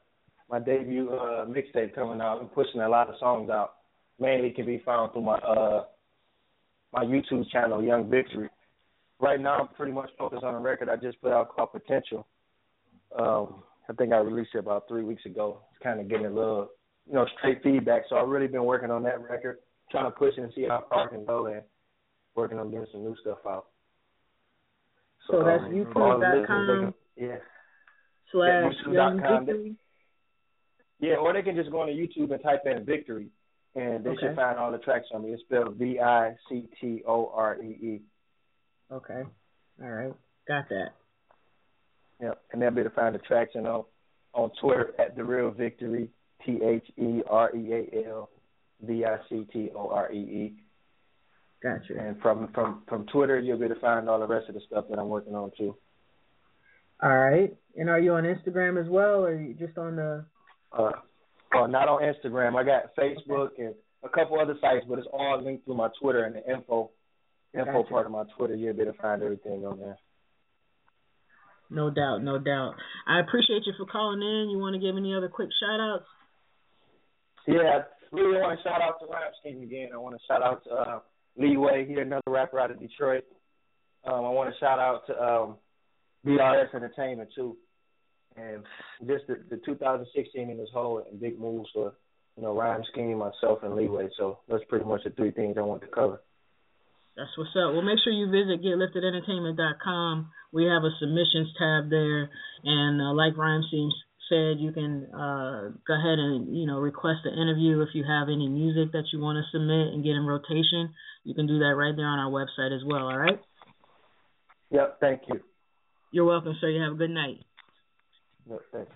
my debut uh, mixtape coming out. I'm pushing a lot of songs out. Mainly can be found through my uh, my YouTube channel, Young Victory. Right now, I'm pretty much focused on a record I just put out called Potential. Um, I think I released it about three weeks ago. It's kind of getting a little, you know, straight feedback. So I've really been working on that record, trying to push it and see how far I can go, and working on getting some new stuff out. So, so that's um, YouTube dot com yeah. slash yeah, Young Victory. Yeah, or they can just go on to YouTube and type in Victory, and they okay. should find all the tracks on me. It's spelled V I C T O R E E. Okay. All right. Got that. Yep, and they'll be able to find the tracks and on on Twitter at The Real Victory, T H E R E A L V I C T O R E E. Gotcha. And from, from, from Twitter, you'll be able to find all the rest of the stuff that I'm working on, too. All right. And are you on Instagram as well, or are you just on the... Uh, uh, not on Instagram. I got Facebook and a couple other sites, but it's all linked through my Twitter and the info, info gotcha. part of my Twitter. You'll be able to find everything on there. No doubt, no doubt. I appreciate you for calling in. You want to give any other quick shout-outs? Yeah, I really want to shout out to Rap Scheme again. I want to shout out to uh, Leeway, he's another rapper out of Detroit. Um, I want to shout out to um, B R S Entertainment, too. And just the, the two thousand sixteen in as whole, and big moves for, you know, Rhyme Scheme, myself, and Leeway. So that's pretty much the three things I want to cover. That's what's up. Well, make sure you visit get lifted entertainment dot com. We have a submissions tab there, and uh, like Rhyme Scheme said, you can uh, go ahead and, you know, request an interview if you have any music that you want to submit and get in rotation. You can do that right there on our website as well, all right? Yep, thank you. You're welcome, sir. You have a good night. Yep, thanks.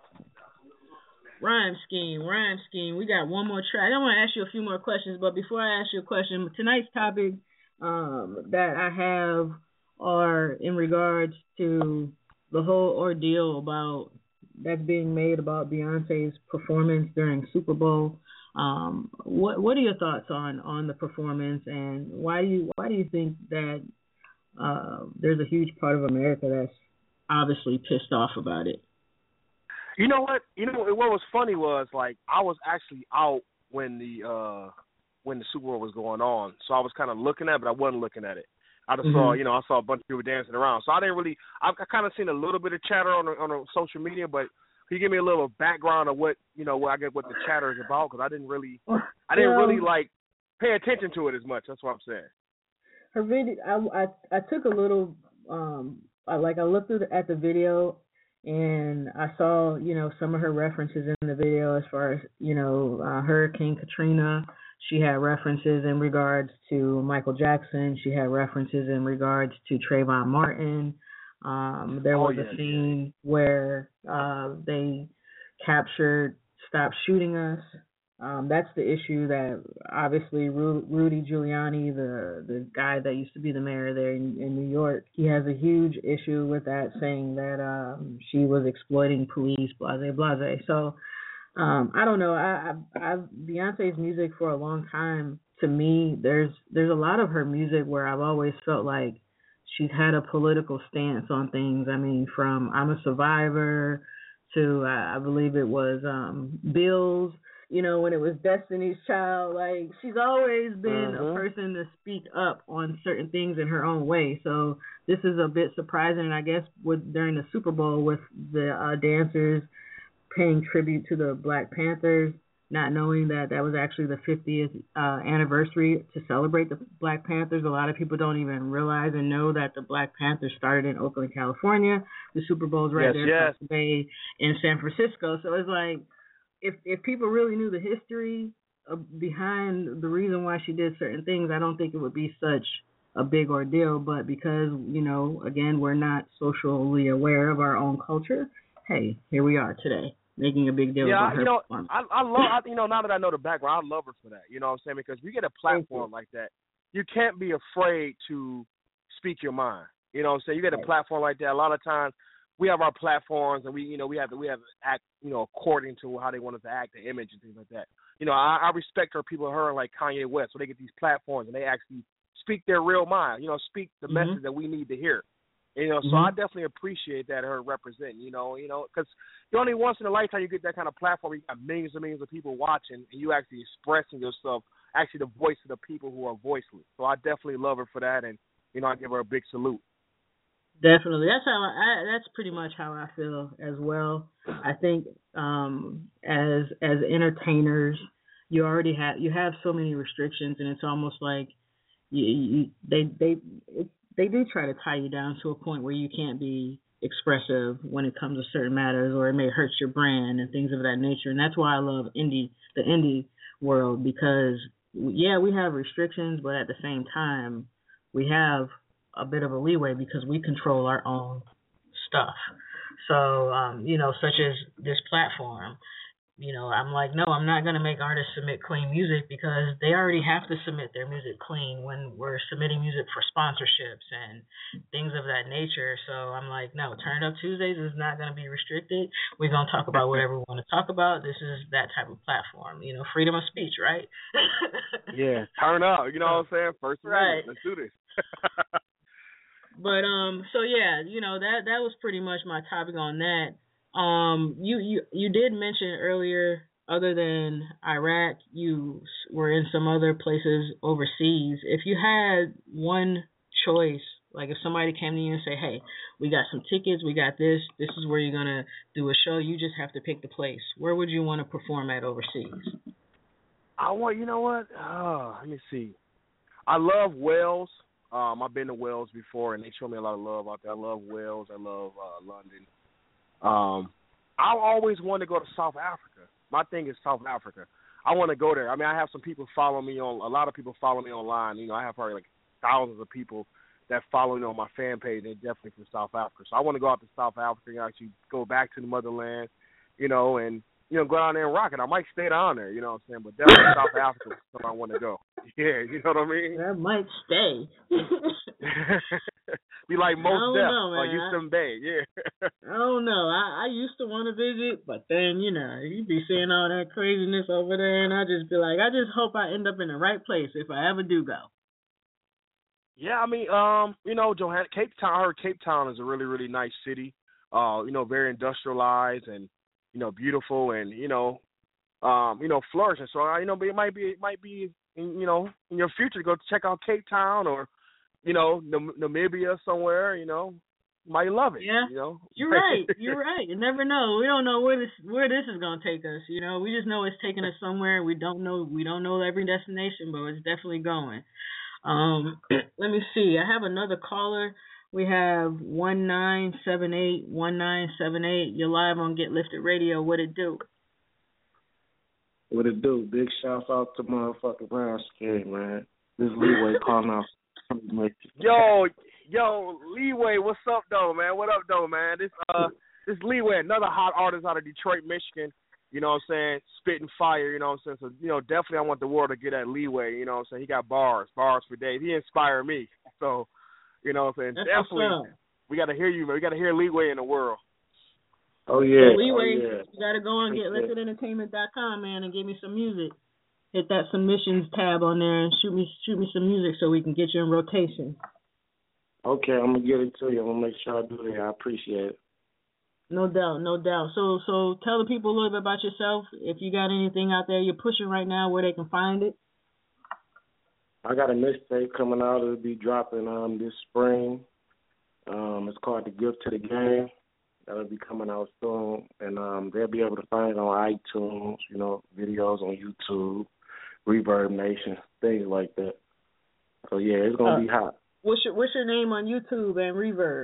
Rhyme Scheme, Rhyme Scheme. We got one more track. I want to ask you a few more questions, but before I ask you a question, tonight's topic um, that I have are in regards to the whole ordeal about that's being made about Beyonce's performance during Super Bowl. Um, what what are your thoughts on, on the performance, and why do you why do you think that uh, there's a huge part of America that's obviously pissed off about it? You know what? You know what was funny was, like, I was actually out when the uh, when the Super Bowl was going on, so I was kind of looking at it, but I wasn't looking at it. I just mm-hmm. saw, you know, I saw a bunch of people dancing around, so I didn't really. I, I kind of seen a little bit of chatter on the, on the social media, but can you give me a little background of what, you know, what I get what the chatter is about? Because I didn't really, I didn't really like pay attention to it as much. That's what I'm saying. Her video, I I, I took a little, um, I, like I looked at the video. And I saw, you know, some of her references in the video as far as, you know, uh, Hurricane Katrina. She had references in regards to Michael Jackson. She had references in regards to Trayvon Martin. Um, there was oh, yeah, a scene yeah. where uh, they captured Stop Shooting Us. Um, that's the issue that obviously Ru- Rudy Giuliani, the, the guy that used to be the mayor there in, in New York, he has a huge issue with that, saying that um, she was exploiting police, blase, blase. So um, I don't know. I, I, I've Beyonce's music for a long time. To me, there's there's a lot of her music where I've always felt like she's had a political stance on things. I mean, from I'm a Survivor to uh, I believe it was um, Bills. You know, when it was Destiny's Child, like, she's always been uh-huh. a person to speak up on certain things in her own way. So this is a bit surprising, I guess, with during the Super Bowl with the uh, dancers paying tribute to the Black Panthers, not knowing that that was actually the fiftieth uh, anniversary to celebrate the Black Panthers. A lot of people don't even realize and know that the Black Panthers started in Oakland, California. The Super Bowl's right yes, there yes. across the bay in San Francisco. So it's like, If if people really knew the history of behind the reason why she did certain things, I don't think it would be such a big ordeal. But because, you know, again, we're not socially aware of our own culture, hey, here we are today making a big deal yeah, about her you know, performance. I, I love, I, you know, now that I know the background, I love her for that. You know what I'm saying? Because we get a platform like that, you can't be afraid to speak your mind. You know what I'm saying? You get a platform like that. A lot of times, we have our platforms, and we, you know, we have to, we have to act, you know, according to how they want us to act, the image and things like that. You know, I, I respect her, people, her like Kanye West, so they get these platforms and they actually speak their real mind. You know, speak the mm-hmm. message that we need to hear. You know, so mm-hmm. I definitely appreciate that her representing. You know, you know, because you only once in a lifetime you get that kind of platform. You got millions and millions of people watching, and you actually expressing yourself, actually the voice of the people who are voiceless. So I definitely love her for that, and you know, I give her a big salute. Definitely, that's how I, I. That's pretty much how I feel as well. I think um, as as entertainers, you already have you have so many restrictions, and it's almost like you, you they they. It's, They do try to tie you down to a point where you can't be expressive when it comes to certain matters, or it may hurt your brand and things of that nature. And that's why I love indie, the indie world, because yeah, we have restrictions, but at the same time, we have a bit of a leeway because we control our own stuff. So, um, you know, such as this platform. You know, I'm like, no, I'm not going to make artists submit clean music because they already have to submit their music clean when we're submitting music for sponsorships and things of that nature. So I'm like, no, Turn It Up Tuesdays is not going to be restricted. We're going to talk about whatever we want to talk about. This is that type of platform, you know, freedom of speech, right? Yeah, turn up. You know what I'm saying? First right. Let's do this. But, um, so yeah, you know, that, that was pretty much my topic on that. Um, you, you, you did mention earlier, other than Iraq, you were in some other places overseas. If you had one choice, like if somebody came to you and say, hey, we got some tickets, we got this, this is where you're going to do a show, you just have to pick the place. Where would you want to perform at overseas? I want, you know what? Oh, let me see. I love Wales. Um, I've been to Wales before, and they show me a lot of love out there. I love Wales. I love uh, London. Um, I always wanted to go to South Africa. My thing is South Africa. I want to go there. I mean, I have some people follow me on. A lot of people follow me online. You know, I have probably like thousands of people that follow me on my fan page. They're definitely from South Africa. So I want to go out to South Africa and actually go back to the motherland. You know, and you know, go down there and rock it. I might stay down there. You know what I'm saying? But definitely South Africa is where I want to go. Yeah, you know what I mean? I might stay. Be like Mos Def or you Houston Bay, yeah. I don't know. I, I used to want to visit, but then, you know, you be seeing all that craziness over there, and I just be like, I just hope I end up in the right place if I ever do go. Yeah, I mean, um, you know, Johann- Cape Town, I heard Cape Town is a really, really nice city, uh, you know, very industrialized and, you know, beautiful and, you know, um, you know, flourishing. So, uh, you know, but it might be, it might be, in, you know, in your future to go check out Cape Town or, you know, Nam- Namibia somewhere, you know, might love it. Yeah, you know, you're right. You're right. You never know. We don't know where this where this is gonna take us. You know, we just know it's taking us somewhere. We don't know. We don't know every destination, but it's definitely going. Um, let me see. I have another caller. We have one nine seven eight one nine seven eight. You're live on Get Lifted Radio. What it do? What it do? Big shout out to motherfucking Rhyme Scheme, man. This Leeway calling out. Yo, yo, Leeway, what's up though, man? What up though, man? This uh, this Leeway, another hot artist out of Detroit, Michigan. You know what I'm saying? Spitting fire. You know what I'm saying? So you know, definitely, I want the world to get at Leeway. You know what I'm saying? He got bars, bars for days. He inspired me. So, you know what I'm saying? That's definitely, awesome. We got to hear you, man. We got to hear Leeway in the world. Oh yeah, so Leeway, oh, yeah. You got to go on get lifted entertainment dot com, man, and give me some music. Hit that submissions tab on there and shoot me shoot me some music so we can get you in rotation. Okay, I'm gonna get it to you. I'm gonna make sure I do that. I appreciate it. No doubt, no doubt. So so tell the people a little bit about yourself. If you got anything out there you're pushing right now, where they can find it. I got a mixtape coming out. It'll be dropping um this spring. Um, it's called The Gift to the Game. That'll be coming out soon, and um, they'll be able to find it on iTunes. You know, videos on YouTube, Reverb Nation, things like that. So yeah, it's gonna uh, be hot. What's your What's your name on YouTube and Reverb?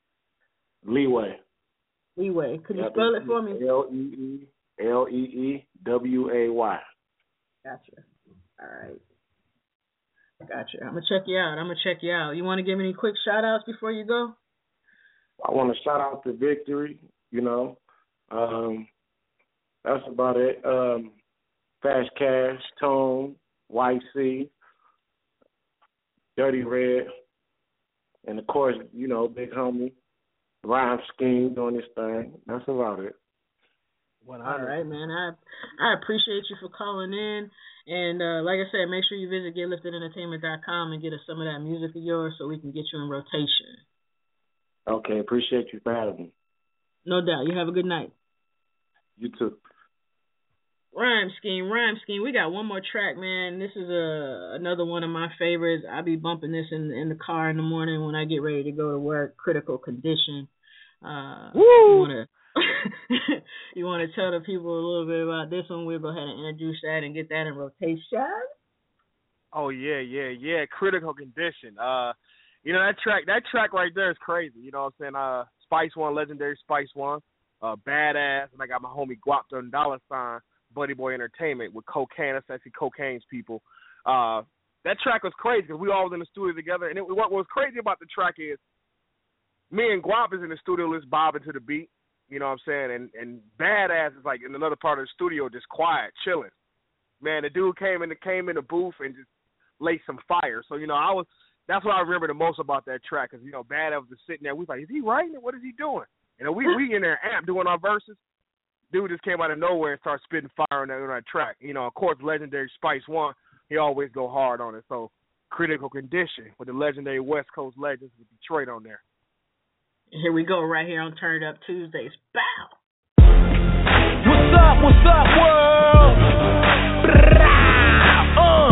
Leeway. Leeway. Could you yeah, spell it for me? L E E L E E W A Y. Gotcha. All right. Gotcha. I'm gonna check you out. I'm gonna check you out. You want to give any quick shout outs before you go? I want to shout out to Victory. You know, um, that's about it. Um, Fast Cash, Tone, Y C, Dirty Red, and of course, you know, Big Homie, Rhyme Scheme doing this thing. That's about it. All right, man. I I appreciate you for calling in. And uh, like I said, make sure you visit get lifted entertainment dot com and get us some of that music of yours so we can get you in rotation. Okay, appreciate you for having me. No doubt. You have a good night. You too. Rhyme Scheme, Rhyme Scheme. We got one more track, man. This is a another one of my favorites. I'll be bumping this in in the car in the morning when I get ready to go to work. Critical Condition. Uh, Woo! You wanna you wanna tell the people a little bit about this one? We'll go ahead and introduce that and get that in rotation. Oh yeah, yeah, yeah. Critical Condition. Uh, you know that track. That track right there is crazy. You know what I'm saying? Uh, Spice One, legendary Spice One, uh, badass, and I got my homie Guapto and Dollar Sign, Buddy Boy Entertainment with Cocaine. That's actually Cocaine's people. Uh, that track was crazy because we all was in the studio together. And it, what was crazy about the track is me and Guap is in the studio, just bobbing to the beat. You know what I'm saying? And and badass is like in another part of the studio, just quiet, chilling. Man, the dude came in the came in the booth and just laid some fire. So you know, I was that's what I remember the most about that track because you know, badass was just sitting there. We was like, is he writing it? What is he doing? You know, we we in there amp doing our verses. Dude just came out of nowhere and started spitting fire on that, on that track. You know, of course, legendary Spice One, he always go hard on it. So, Critical Condition with the legendary West Coast legends with Detroit on there. Here we go, right here on Turn It Up Tuesdays. Bow! What's up, what's up, world? Uh,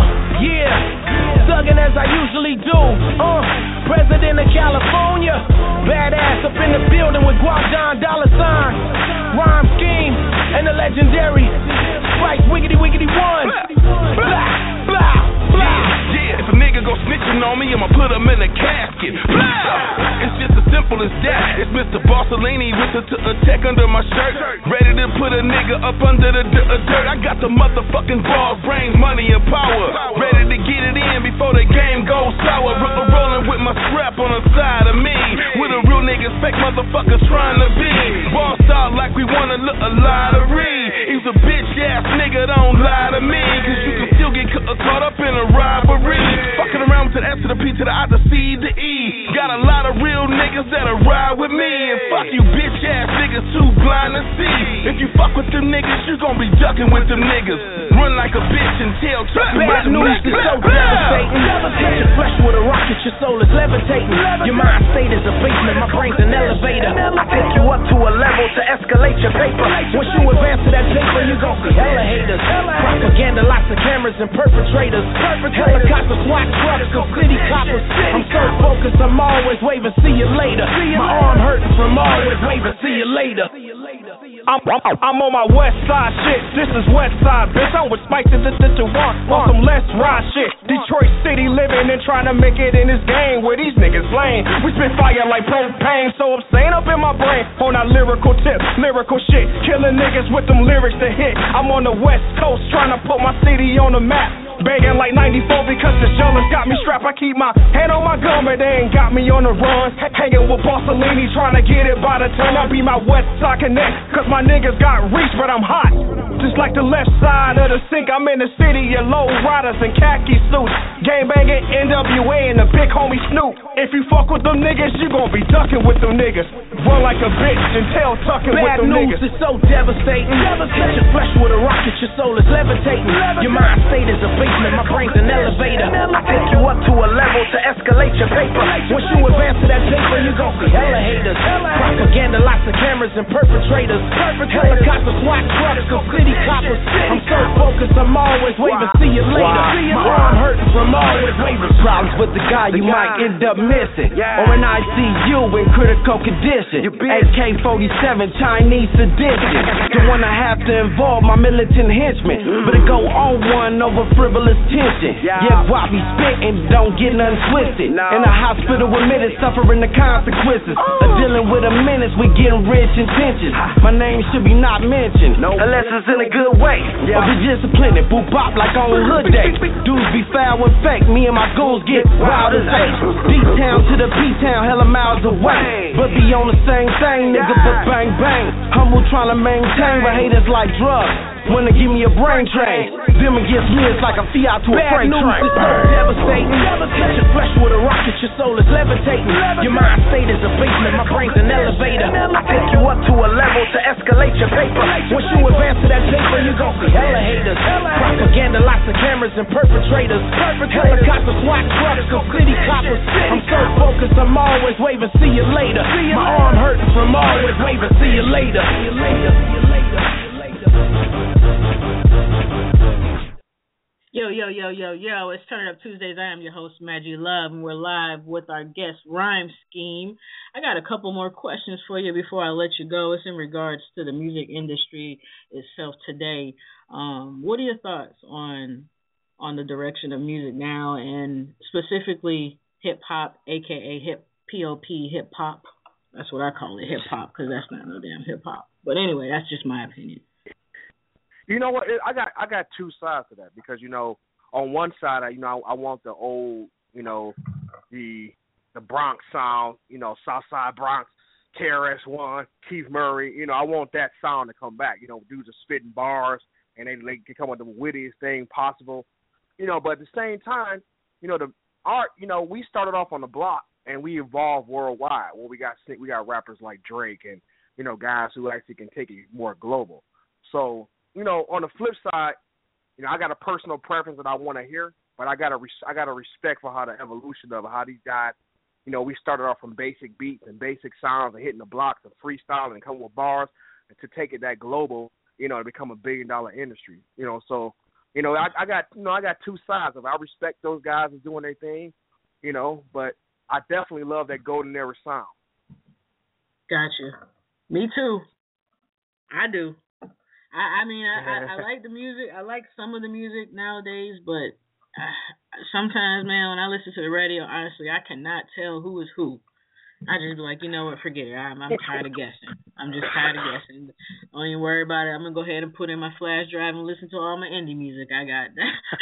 yeah, thuggin' as I usually do. Uh, President of California, badass up in the building with Guapton, Dollar Sign, Rhyme Scheme, and the legendary Spice Wiggity Wiggity One. Blah, blah, blah. Yeah, if a nigga go snitching on me, I'ma put him in a casket. Blah. It's just as simple as that. It's Mister Bossellini with the t- attack under my shirt, ready to put a nigga up under the d- uh, dirt. I got the motherfucking balls, brains, money, and power, ready to get it in before the game goes sour. R- rolling with my strap on the side of me, with a real niggas, fake motherfuckers trying to be bossed out like we wanna look a lottery. He's a bitch ass nigga, don't lie to me, cause you can still get ca- caught up in a robbery. Fucking around with the S to the P to the I to C to E. Got a lot of real niggas that'll ride with me, and fuck you bitch ass niggas too blind to see. If you fuck with them niggas, you gon' be ducking with them niggas. Run like a bitch and tail tucking with them News niggas. is so devastating. Catch your flesh with a rocket, your soul is levitating. Your mind state is a basement, my brain's an elevator. I take you up to a level to escalate your paper. Once you advance to that paper, you gon' see hella haters. Propaganda, lots of cameras and perpetrators. Helicopters, SWAT trucks, go city coppers. I'm so focused, I'm always waving, see you later. My arm hurting from always waving, see you later. I'm, I'm, I'm on my west side shit. This is west side, bitch. I'm with Spice that that you want on some less ride shit. Detroit City living and trying to make it in this game where these niggas lame. We spit fire like propane, so I'm staying up in my brain on that lyrical tip, lyrical shit. Killing niggas with them lyrics to hit. I'm on the west coast trying to put my city on the map. Banging like ninety-four because the jealous got me strapped. I keep my hand on my gun, but they ain't got me on the run. Hanging with Bossellini, trying to get it by the ton. I'll be my west side connect, cause my niggas got reach, but I'm hot. Just like the left side of the sink, I'm in the city of low riders and khaki suits. Gang banging N W A and the big homie Snoop. If you fuck with them niggas, you gon' be ducking with them niggas. Run like a bitch and tail tucking with them niggas. Bad news is so devastating. Catch your flesh with a rocket, your soul is levitating. Your mind state is a basement, my brain's an elevator. I take you up to a level to escalate your paper. Once you advance to that paper, you gon' see hella haters. Propaganda, lots of cameras and perpetrators. Helicopters, SWAT trucks, go city coppers. I'm so focused, I'm always waving, see you later. My arm hurting from always waving. Problems with the guy you might end up missing, or in I C U in critical condition. A K forty-seven Chinese edition. Don't wanna have to involve my militant henchmen, but it go on one over frivolous tension. Yeah, why be spitting, don't get nothing twisted. In a hospital with minutes, suffering the consequences of dealing with a menace, we getting rich intentions. My name should be not mentioned, unless it's in a good way, or be disciplined and boop bop like on hood day. Dudes be foul and fake, me and my goons get wild as H. D-town to the P-town, hella miles away, but be on the same thing, nigga, but bang bang. Humble trying to maintain, but haters like drugs. Wanna give me a brain train. Them against me, it's like a Fiat to a freight train. Bad news is so devastating. Catch your flesh with a rocket, your soul is levitating. Your mind state is a basement, my brain's an elevator. I take you up to a level to escalate your paper. Once you advance to that paper, you gon' see hella haters. Propaganda, lots of cameras and perpetrators. Helicopters, SWAT trucks, go city coppers. I'm so focused, cause I'm always waving, see you later. See you My later. Arm hurting from always waving, see you later. See you later. See you later. See you later. Yo, yo, yo, yo, yo, it's Turn It Up Tuesdays. I am your host, Maggie Love, and we're live with our guest, Rhyme Scheme. I got a couple more questions for you before I let you go. It's in regards to the music industry itself today. Um, what are your thoughts on on the direction of music now, and specifically hip-hop, a k a hip P O P, hip-hop? That's what I call it, hip-hop, because that's not no damn hip-hop. But anyway, that's just my opinion. You know what? I got I got two sides to that because you know on one side I you know I, I want the old you know the the Bronx sound you know Southside Bronx K R S One Keith Murray you know I want that sound to come back you know dudes are spitting bars and they they can come with the wittiest thing possible you know but at the same time you know the art you know we started off on the block and we evolved worldwide where we got we got rappers like Drake and you know guys who actually can take it more global so. You know, on the flip side, you know, I got a personal preference that I want to hear, but I got a res- I got a respect for how the evolution of how these guys, you know, we started off from basic beats and basic sounds and hitting the blocks and freestyling and coming with bars and to take it that global, you know, to become a billion dollar industry. You know, so, you know, I, I got you know I got two sides of it. I respect those guys as doing their thing, you know, but I definitely love that golden era sound. Gotcha. Me too. I do. I, I mean, I, I, I like the music. I like some of the music nowadays, but uh, sometimes, man, when I listen to the radio, honestly, I cannot tell who is who. I just be like, you know what, forget it. I'm, I'm tired of guessing. I'm just tired of guessing. Don't even worry about it. I'm going to go ahead and put in my flash drive and listen to all my indie music I got.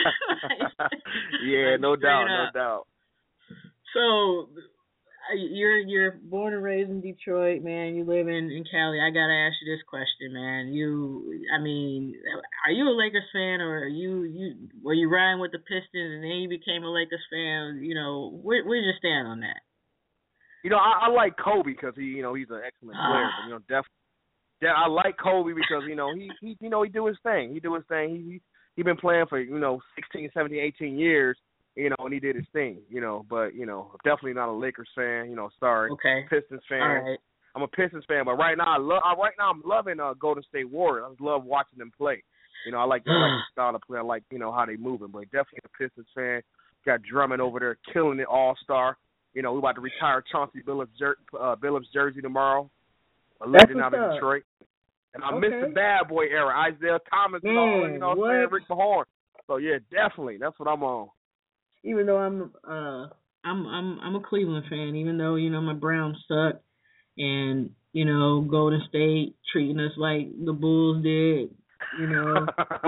Yeah, no doubt, no up. doubt. So... You're you're born and raised in Detroit, man. You live in, in Cali. I gotta ask you this question, man. You, I mean, are you a Lakers fan, or are you you were you riding with the Pistons and then you became a Lakers fan? You know, where where's your stand on that? You know, I, I like Kobe because he, you know, he's an excellent player. But, you know, definitely, yeah, I like Kobe because you know he he you know he do his thing. He do his thing. He he he been playing for you know sixteen, seventeen, eighteen years. You know, and he did his thing, you know, but, you know, definitely not a Lakers fan, you know, sorry. Okay. Pistons fan. All right. I'm a Pistons fan, but right now I love I, right now I'm loving uh, Golden State Warriors. I love watching them play. You know, I like, I like the style of play. I like, you know, how they moving, but definitely a Pistons fan. Got Drummond over there killing it, all-star. You know, we about to retire Chauncey Billups, jer- uh, Billups jersey tomorrow. A legend out of Detroit. And I okay. miss the bad boy era. Isaiah Thomas and all, you know what I'm saying, Rick Mahorn. So, yeah, definitely. That's what I'm on. Even though I'm uh I'm I'm I'm a Cleveland fan, even though, you know, my Browns suck and, you know, Golden State treating us like the Bulls did, you know.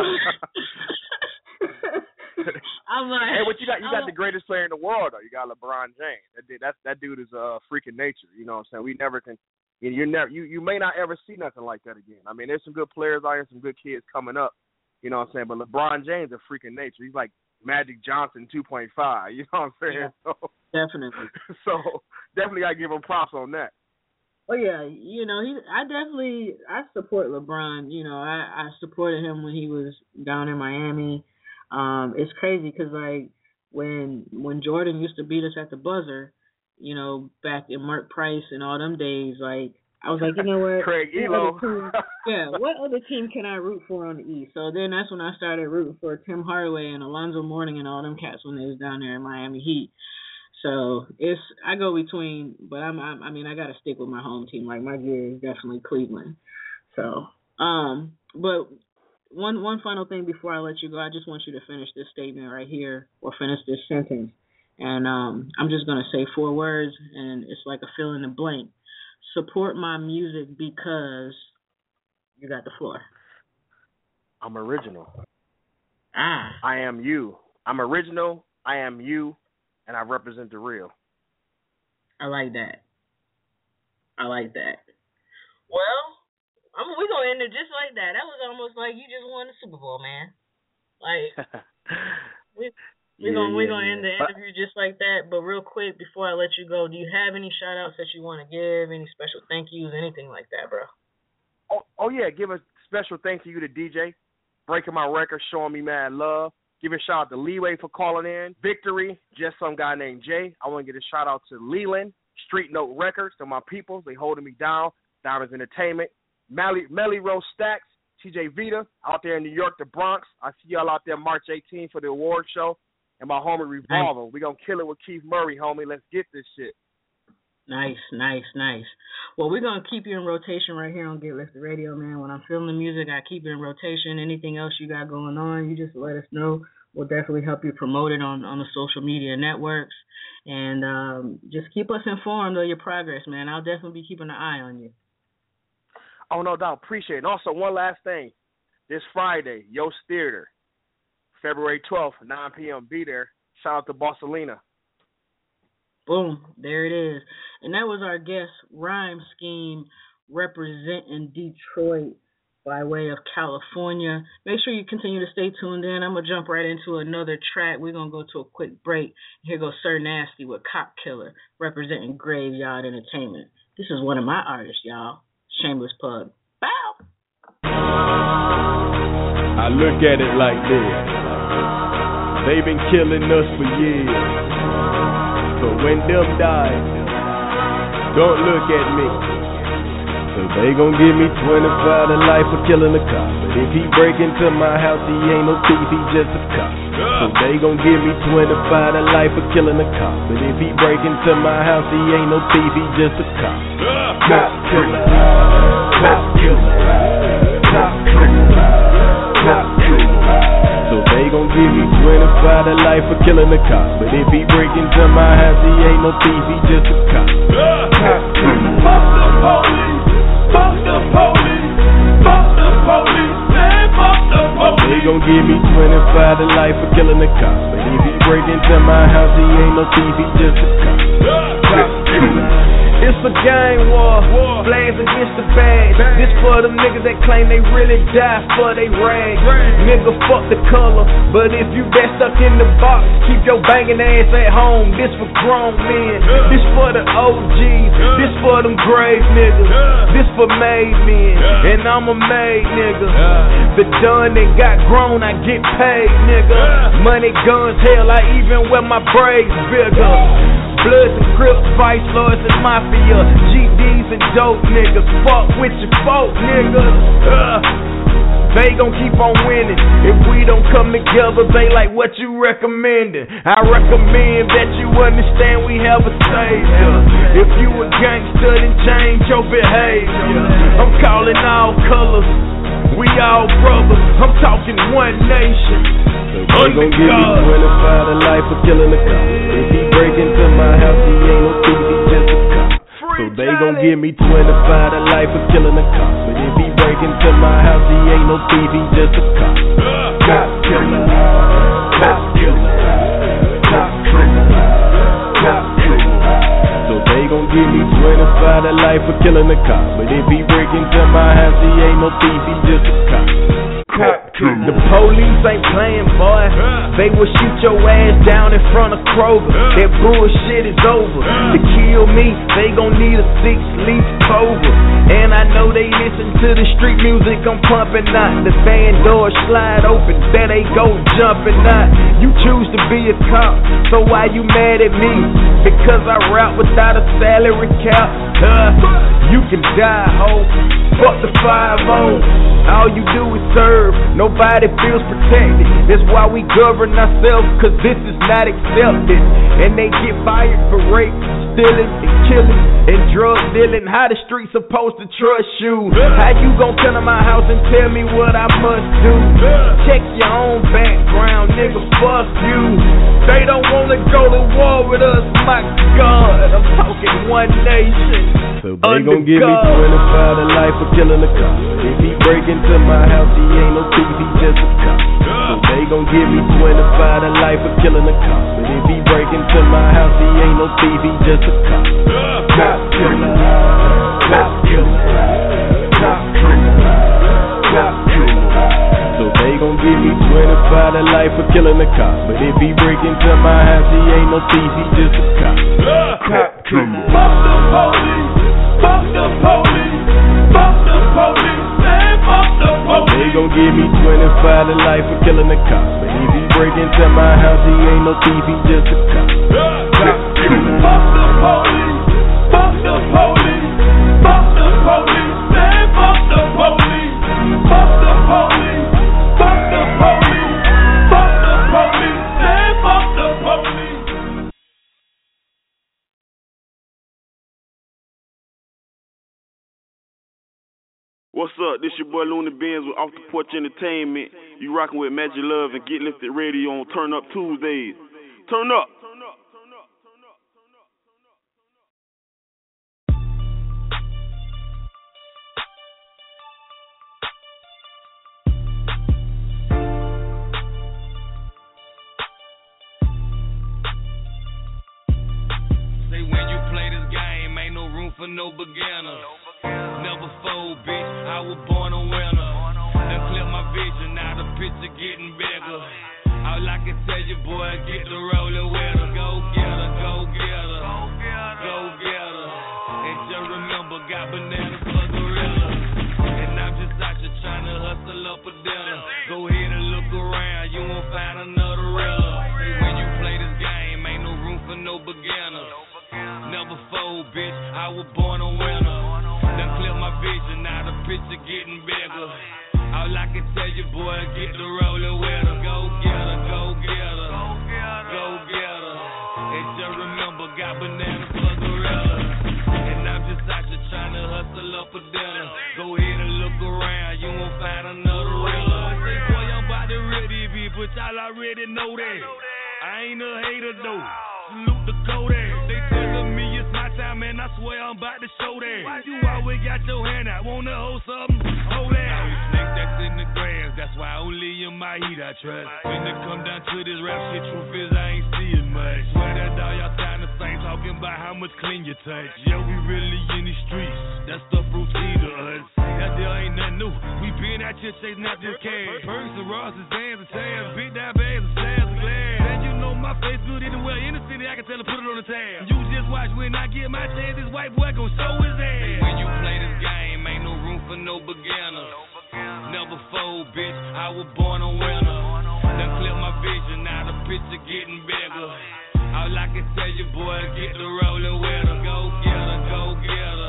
I'm like, hey, what you got? You got I'm, the greatest player in the world, though. You got LeBron James. That dude, that, that dude is a uh, freak of nature. You know what I'm saying? We never can. You you're never. You, you may not ever see nothing like that again. I mean, there's some good players out here, some good kids coming up. You know what I'm saying? But LeBron James is a freak of nature. He's like Magic Johnson two point five. You know what I'm saying? Yeah, so, definitely. So definitely got to give him props on that. Oh yeah, you know, he. I definitely I support LeBron. You know, I, I supported him when he was down in Miami. Um, it's crazy because like when when Jordan used to beat us at the buzzer, you know, back in Mark Price and all them days, like I was like, you know what, Craig what Elo. team, yeah, what other team can I root for on the East? So then that's when I started rooting for Tim Hardaway and Alonzo Mourning and all them cats when they was down there in Miami Heat. So it's I go between, but I'm, I'm I mean I got to stick with my home team. Like my gear is definitely Cleveland. So um, but one one final thing before I let you go, I just want you to finish this statement right here or finish this sentence, and um, I'm just gonna say four words, and it's like a fill in the blank. Support my music because you got the floor. I'm original. Ah. I am you. I'm original. I am you. And I represent the real. I like that. I like that. Well, I'm, we're going to end it just like that. That was almost like you just won the Super Bowl, man. Like, we, we're yeah, going yeah, we're yeah. to end the interview just like that. But real quick, before I let you go, do you have any shout-outs that you want to give, any special thank yous, anything like that, bro? Oh, oh yeah, give a special thank you to D J, breaking my record, showing me mad love. Give a shout out to Leeway for calling in. Victory, just some guy named Jay. I want to give a shout out to Leland, Street Note Records, to my peoples. They holding me down. Diamonds Entertainment. Melly, Melly Rose Stacks, T J Vita, out there in New York, the Bronx. I see y'all out there March eighteenth for the award show. And my homie Revolver. We're going to kill it with Keith Murray, homie. Let's get this shit. Nice, nice, nice. Well, we're going to keep you in rotation right here on Get Lifted Radio, man. When I'm feeling the music, I keep it in rotation. Anything else you got going on, you just let us know. We'll definitely help you promote it on, on the social media networks. And um, just keep us informed of your progress, man. I'll definitely be keeping an eye on you. Oh, no doubt. Appreciate it. And also, one last thing. This Friday, Yost Theater, February twelfth, nine p.m. Be there. Shout out to Bossalina. Boom. There it is. And that was our guest, Rhyme Scheme, representing Detroit by way of California. Make sure you continue to stay tuned in. I'm going to jump right into another track. We're going to go to a quick break. Here goes Sir Nasty with Cop Killer, representing Graveyard Entertainment. This is one of my artists, y'all. Shameless plug. Bow! I look at it like this. They've been killing us for years. So when them die, don't look at me. So they gon' give me twenty-five to life for killing a cop. But if he break into my house, he ain't no thief, he just a cop. So they gon' give me twenty-five to life for killing a cop. But if he break into my house, he ain't no thief, he just a cop. Cop killer, cop killer, cop killer, cop killer. So they gon' give me twenty-five to life for killing a cop. But if he break into my house, he ain't no thief, he just a cop. Cop killer. Fuck the police, fuck the police, fuck the police, man, fuck the police. They gon' give me twenty-five to life for killing a cop. But if he break into my house, he ain't no thief, he just a cop. Cop killer. It's a gang war, flags against the bag. This for them niggas that claim they really die for they rag. Nigga, fuck the color, but if you that stuck in the box, keep your banging ass at home. This for grown men, this for the O Gs, this for them grave niggas, this for made men, and I'm a made nigga. The done that got grown, I get paid, nigga. Money, guns, hell, I even wear my braids bigger. Bloods and Crips, Vice Lords and Mafia, G Ds and dope niggas. Fuck with your folk niggas. Uh, they gon' keep on winning. If we don't come together, they like what you recommending. I recommend that you understand we have a savior. If you a gangster, then change your behavior. I'm calling all colors, we all brothers. I'm talking one nation. So they gon' give me twenty-five to life for killing a cop. If he break into my house, he ain't no thief, he just a cop. So they gon' give me twenty-five to life for killing a cop. But if he break into my house, he ain't no thief, he just a cop. Cop killer, cop killer, cop killer, cop killer. So they gon' give me twenty-five to life for killing a cop. But if he break into my house, he ain't no thief, he just a cop. The police ain't playing, boy. They will shoot your ass down in front of Kroger. That bullshit is over. To kill me, they gon' need a six-leaf clover. And I know they listen to the street music I'm pumping out. The van doors slide open, there they go jumping out. You choose to be a cop, so why you mad at me? Because I rap without a salary cap. Uh, you can die, ho. Fuck the five oh. All you do is serve, nobody feels protected. That's why we govern ourselves, cause this is not accepted. And they get fired for rape, stealing, and killing, and drug dealing. How the streets supposed to trust you? How you gon' come to my house and tell me what I must do? Check your own background, nigga, fuck you. They don't wanna go to war with us, my God. I'm talking one nation. So they gon' give me twenty-five to life for killing a cop. If he break into my house, he ain't no thief, he just a cop. So they gon' give me twenty-five to life for killing a cop. But if he break into my house, he ain't no thief, he just a cop. Cop killer, cop killer, cop killer, cop killer. So they gon' give me twenty-five to life for killing a cop. But if he break into my house, he ain't no thief, he just a cop. Cop killer. Fuck the police. Fuck the police, fuck the police, man, fuck the police. They gon' give me twenty-five to life for killing a cop. But if he break into my house, he ain't no thief, he just a cop. Fuck the police, fuck the police, fuck the police, man, fuck the police, fuck the police, fuck the police, fuck the police, man, fuck the police. What's up? This your boy Looney Benz with Off the Porch Entertainment. You rockin' with Magic Love and Get Lifted Radio on Turn Up Tuesdays. Turn up. Say when you play this game, ain't no room for no beginners. Never fold, bitch, I was born a winner. Then clear my vision, now the picture getting bigger. All I can tell you, boy, get the roller with her. Go get her, go get her, go get her. And just remember, got bananas for gorilla. And I'm just out here trying to hustle up a dinner. Go ahead and look around, you won't find another realer. Say when you play this game, ain't no room for no beginners. Never fold, bitch, I was born a winner. Done clear my vision, now the picture getting bigger. All I can tell you, boy, get the roller with her. Go get her, go get her, go get her. And just remember, got bananas for gorilla. And I'm just out here trying to hustle up a dinner. Go ahead and look around, you won't find another realer. Say, boy, I'm about to ready, but y'all already know that. I ain't a hater, though. Salute the Kodak. They telling me it's my time, and I swear I'm about to show that. You always got your hand out, wanna hold something? Hold that. Now we snake that's in the grass, that's why only in my heat I trust. When it come down to this rap shit, truth is I ain't seeing much. Swear that all y'all sound the same, talking about how much clean you touch. Yo, we really in these streets, that stuff routine to us. That there ain't nothing new, we been out here chasing out this cash. Perks and Rosses, Vans and Tabs, big down bags and slabs and glass. And you know my face good anywhere in the city, I can tell her put it on the tab. You just watch when I get my chance, this white boy gon' show his ass. When you play this game, ain't no room for no beginners. Never fold, bitch, I was born a winner. Done clear my vision, now the picture getting bigger. All I can tell you, boy, get the roller with her. Go get her, go get her,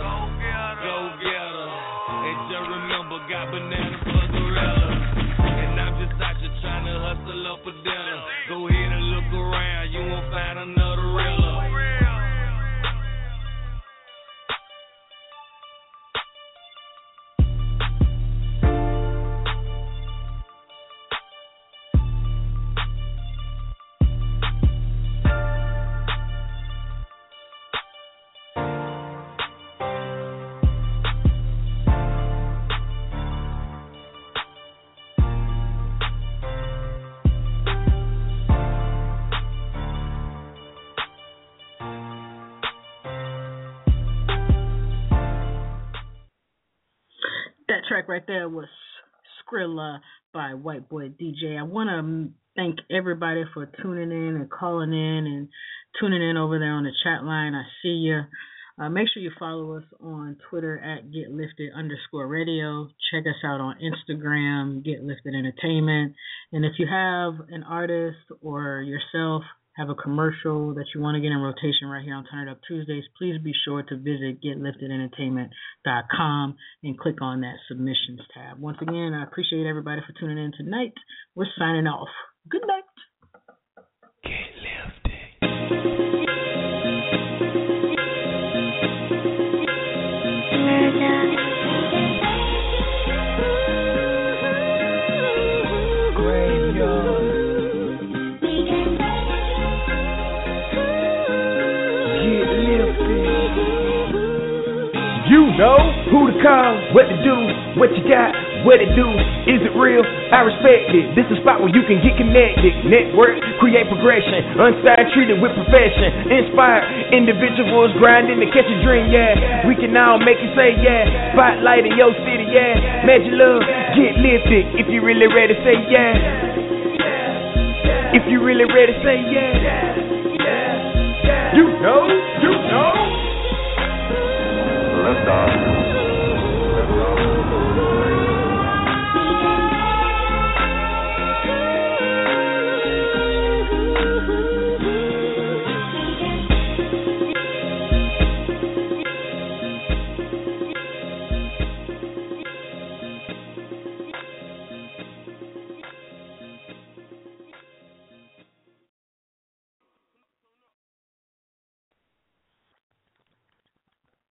go get her. And just remember, got bananas for gorilla. And I'm just out here trying to hustle up a dinner. Go ahead and look around, you won't find another realer. That track right there was Skrilla by White Boy D J. I want to thank everybody for tuning in and calling in and tuning in over there on the chat line. I see you. Uh, make sure you follow us on Twitter at GetLifted underscore radio. Check us out on Instagram, Get Lifted Entertainment. And if you have an artist or yourself have a commercial that you want to get in rotation right here on Turn It Up Tuesdays, please be sure to visit get lifted entertainment dot com and click on that submissions tab. Once again, I appreciate everybody for tuning in tonight. We're signing off. Good night. Get lifted. You know who to call, what to do, what you got, what it do. Is it real? I respect it. This is a spot where you can get connected. Network, create progression. Unsigned, treated with profession. Inspired individuals grinding to catch a dream, yeah. We can all make it say, yeah. Spotlight in your city, yeah. Magic Love, get lifted. If you really ready, say, yeah. If you really ready, say, yeah. You know, you know.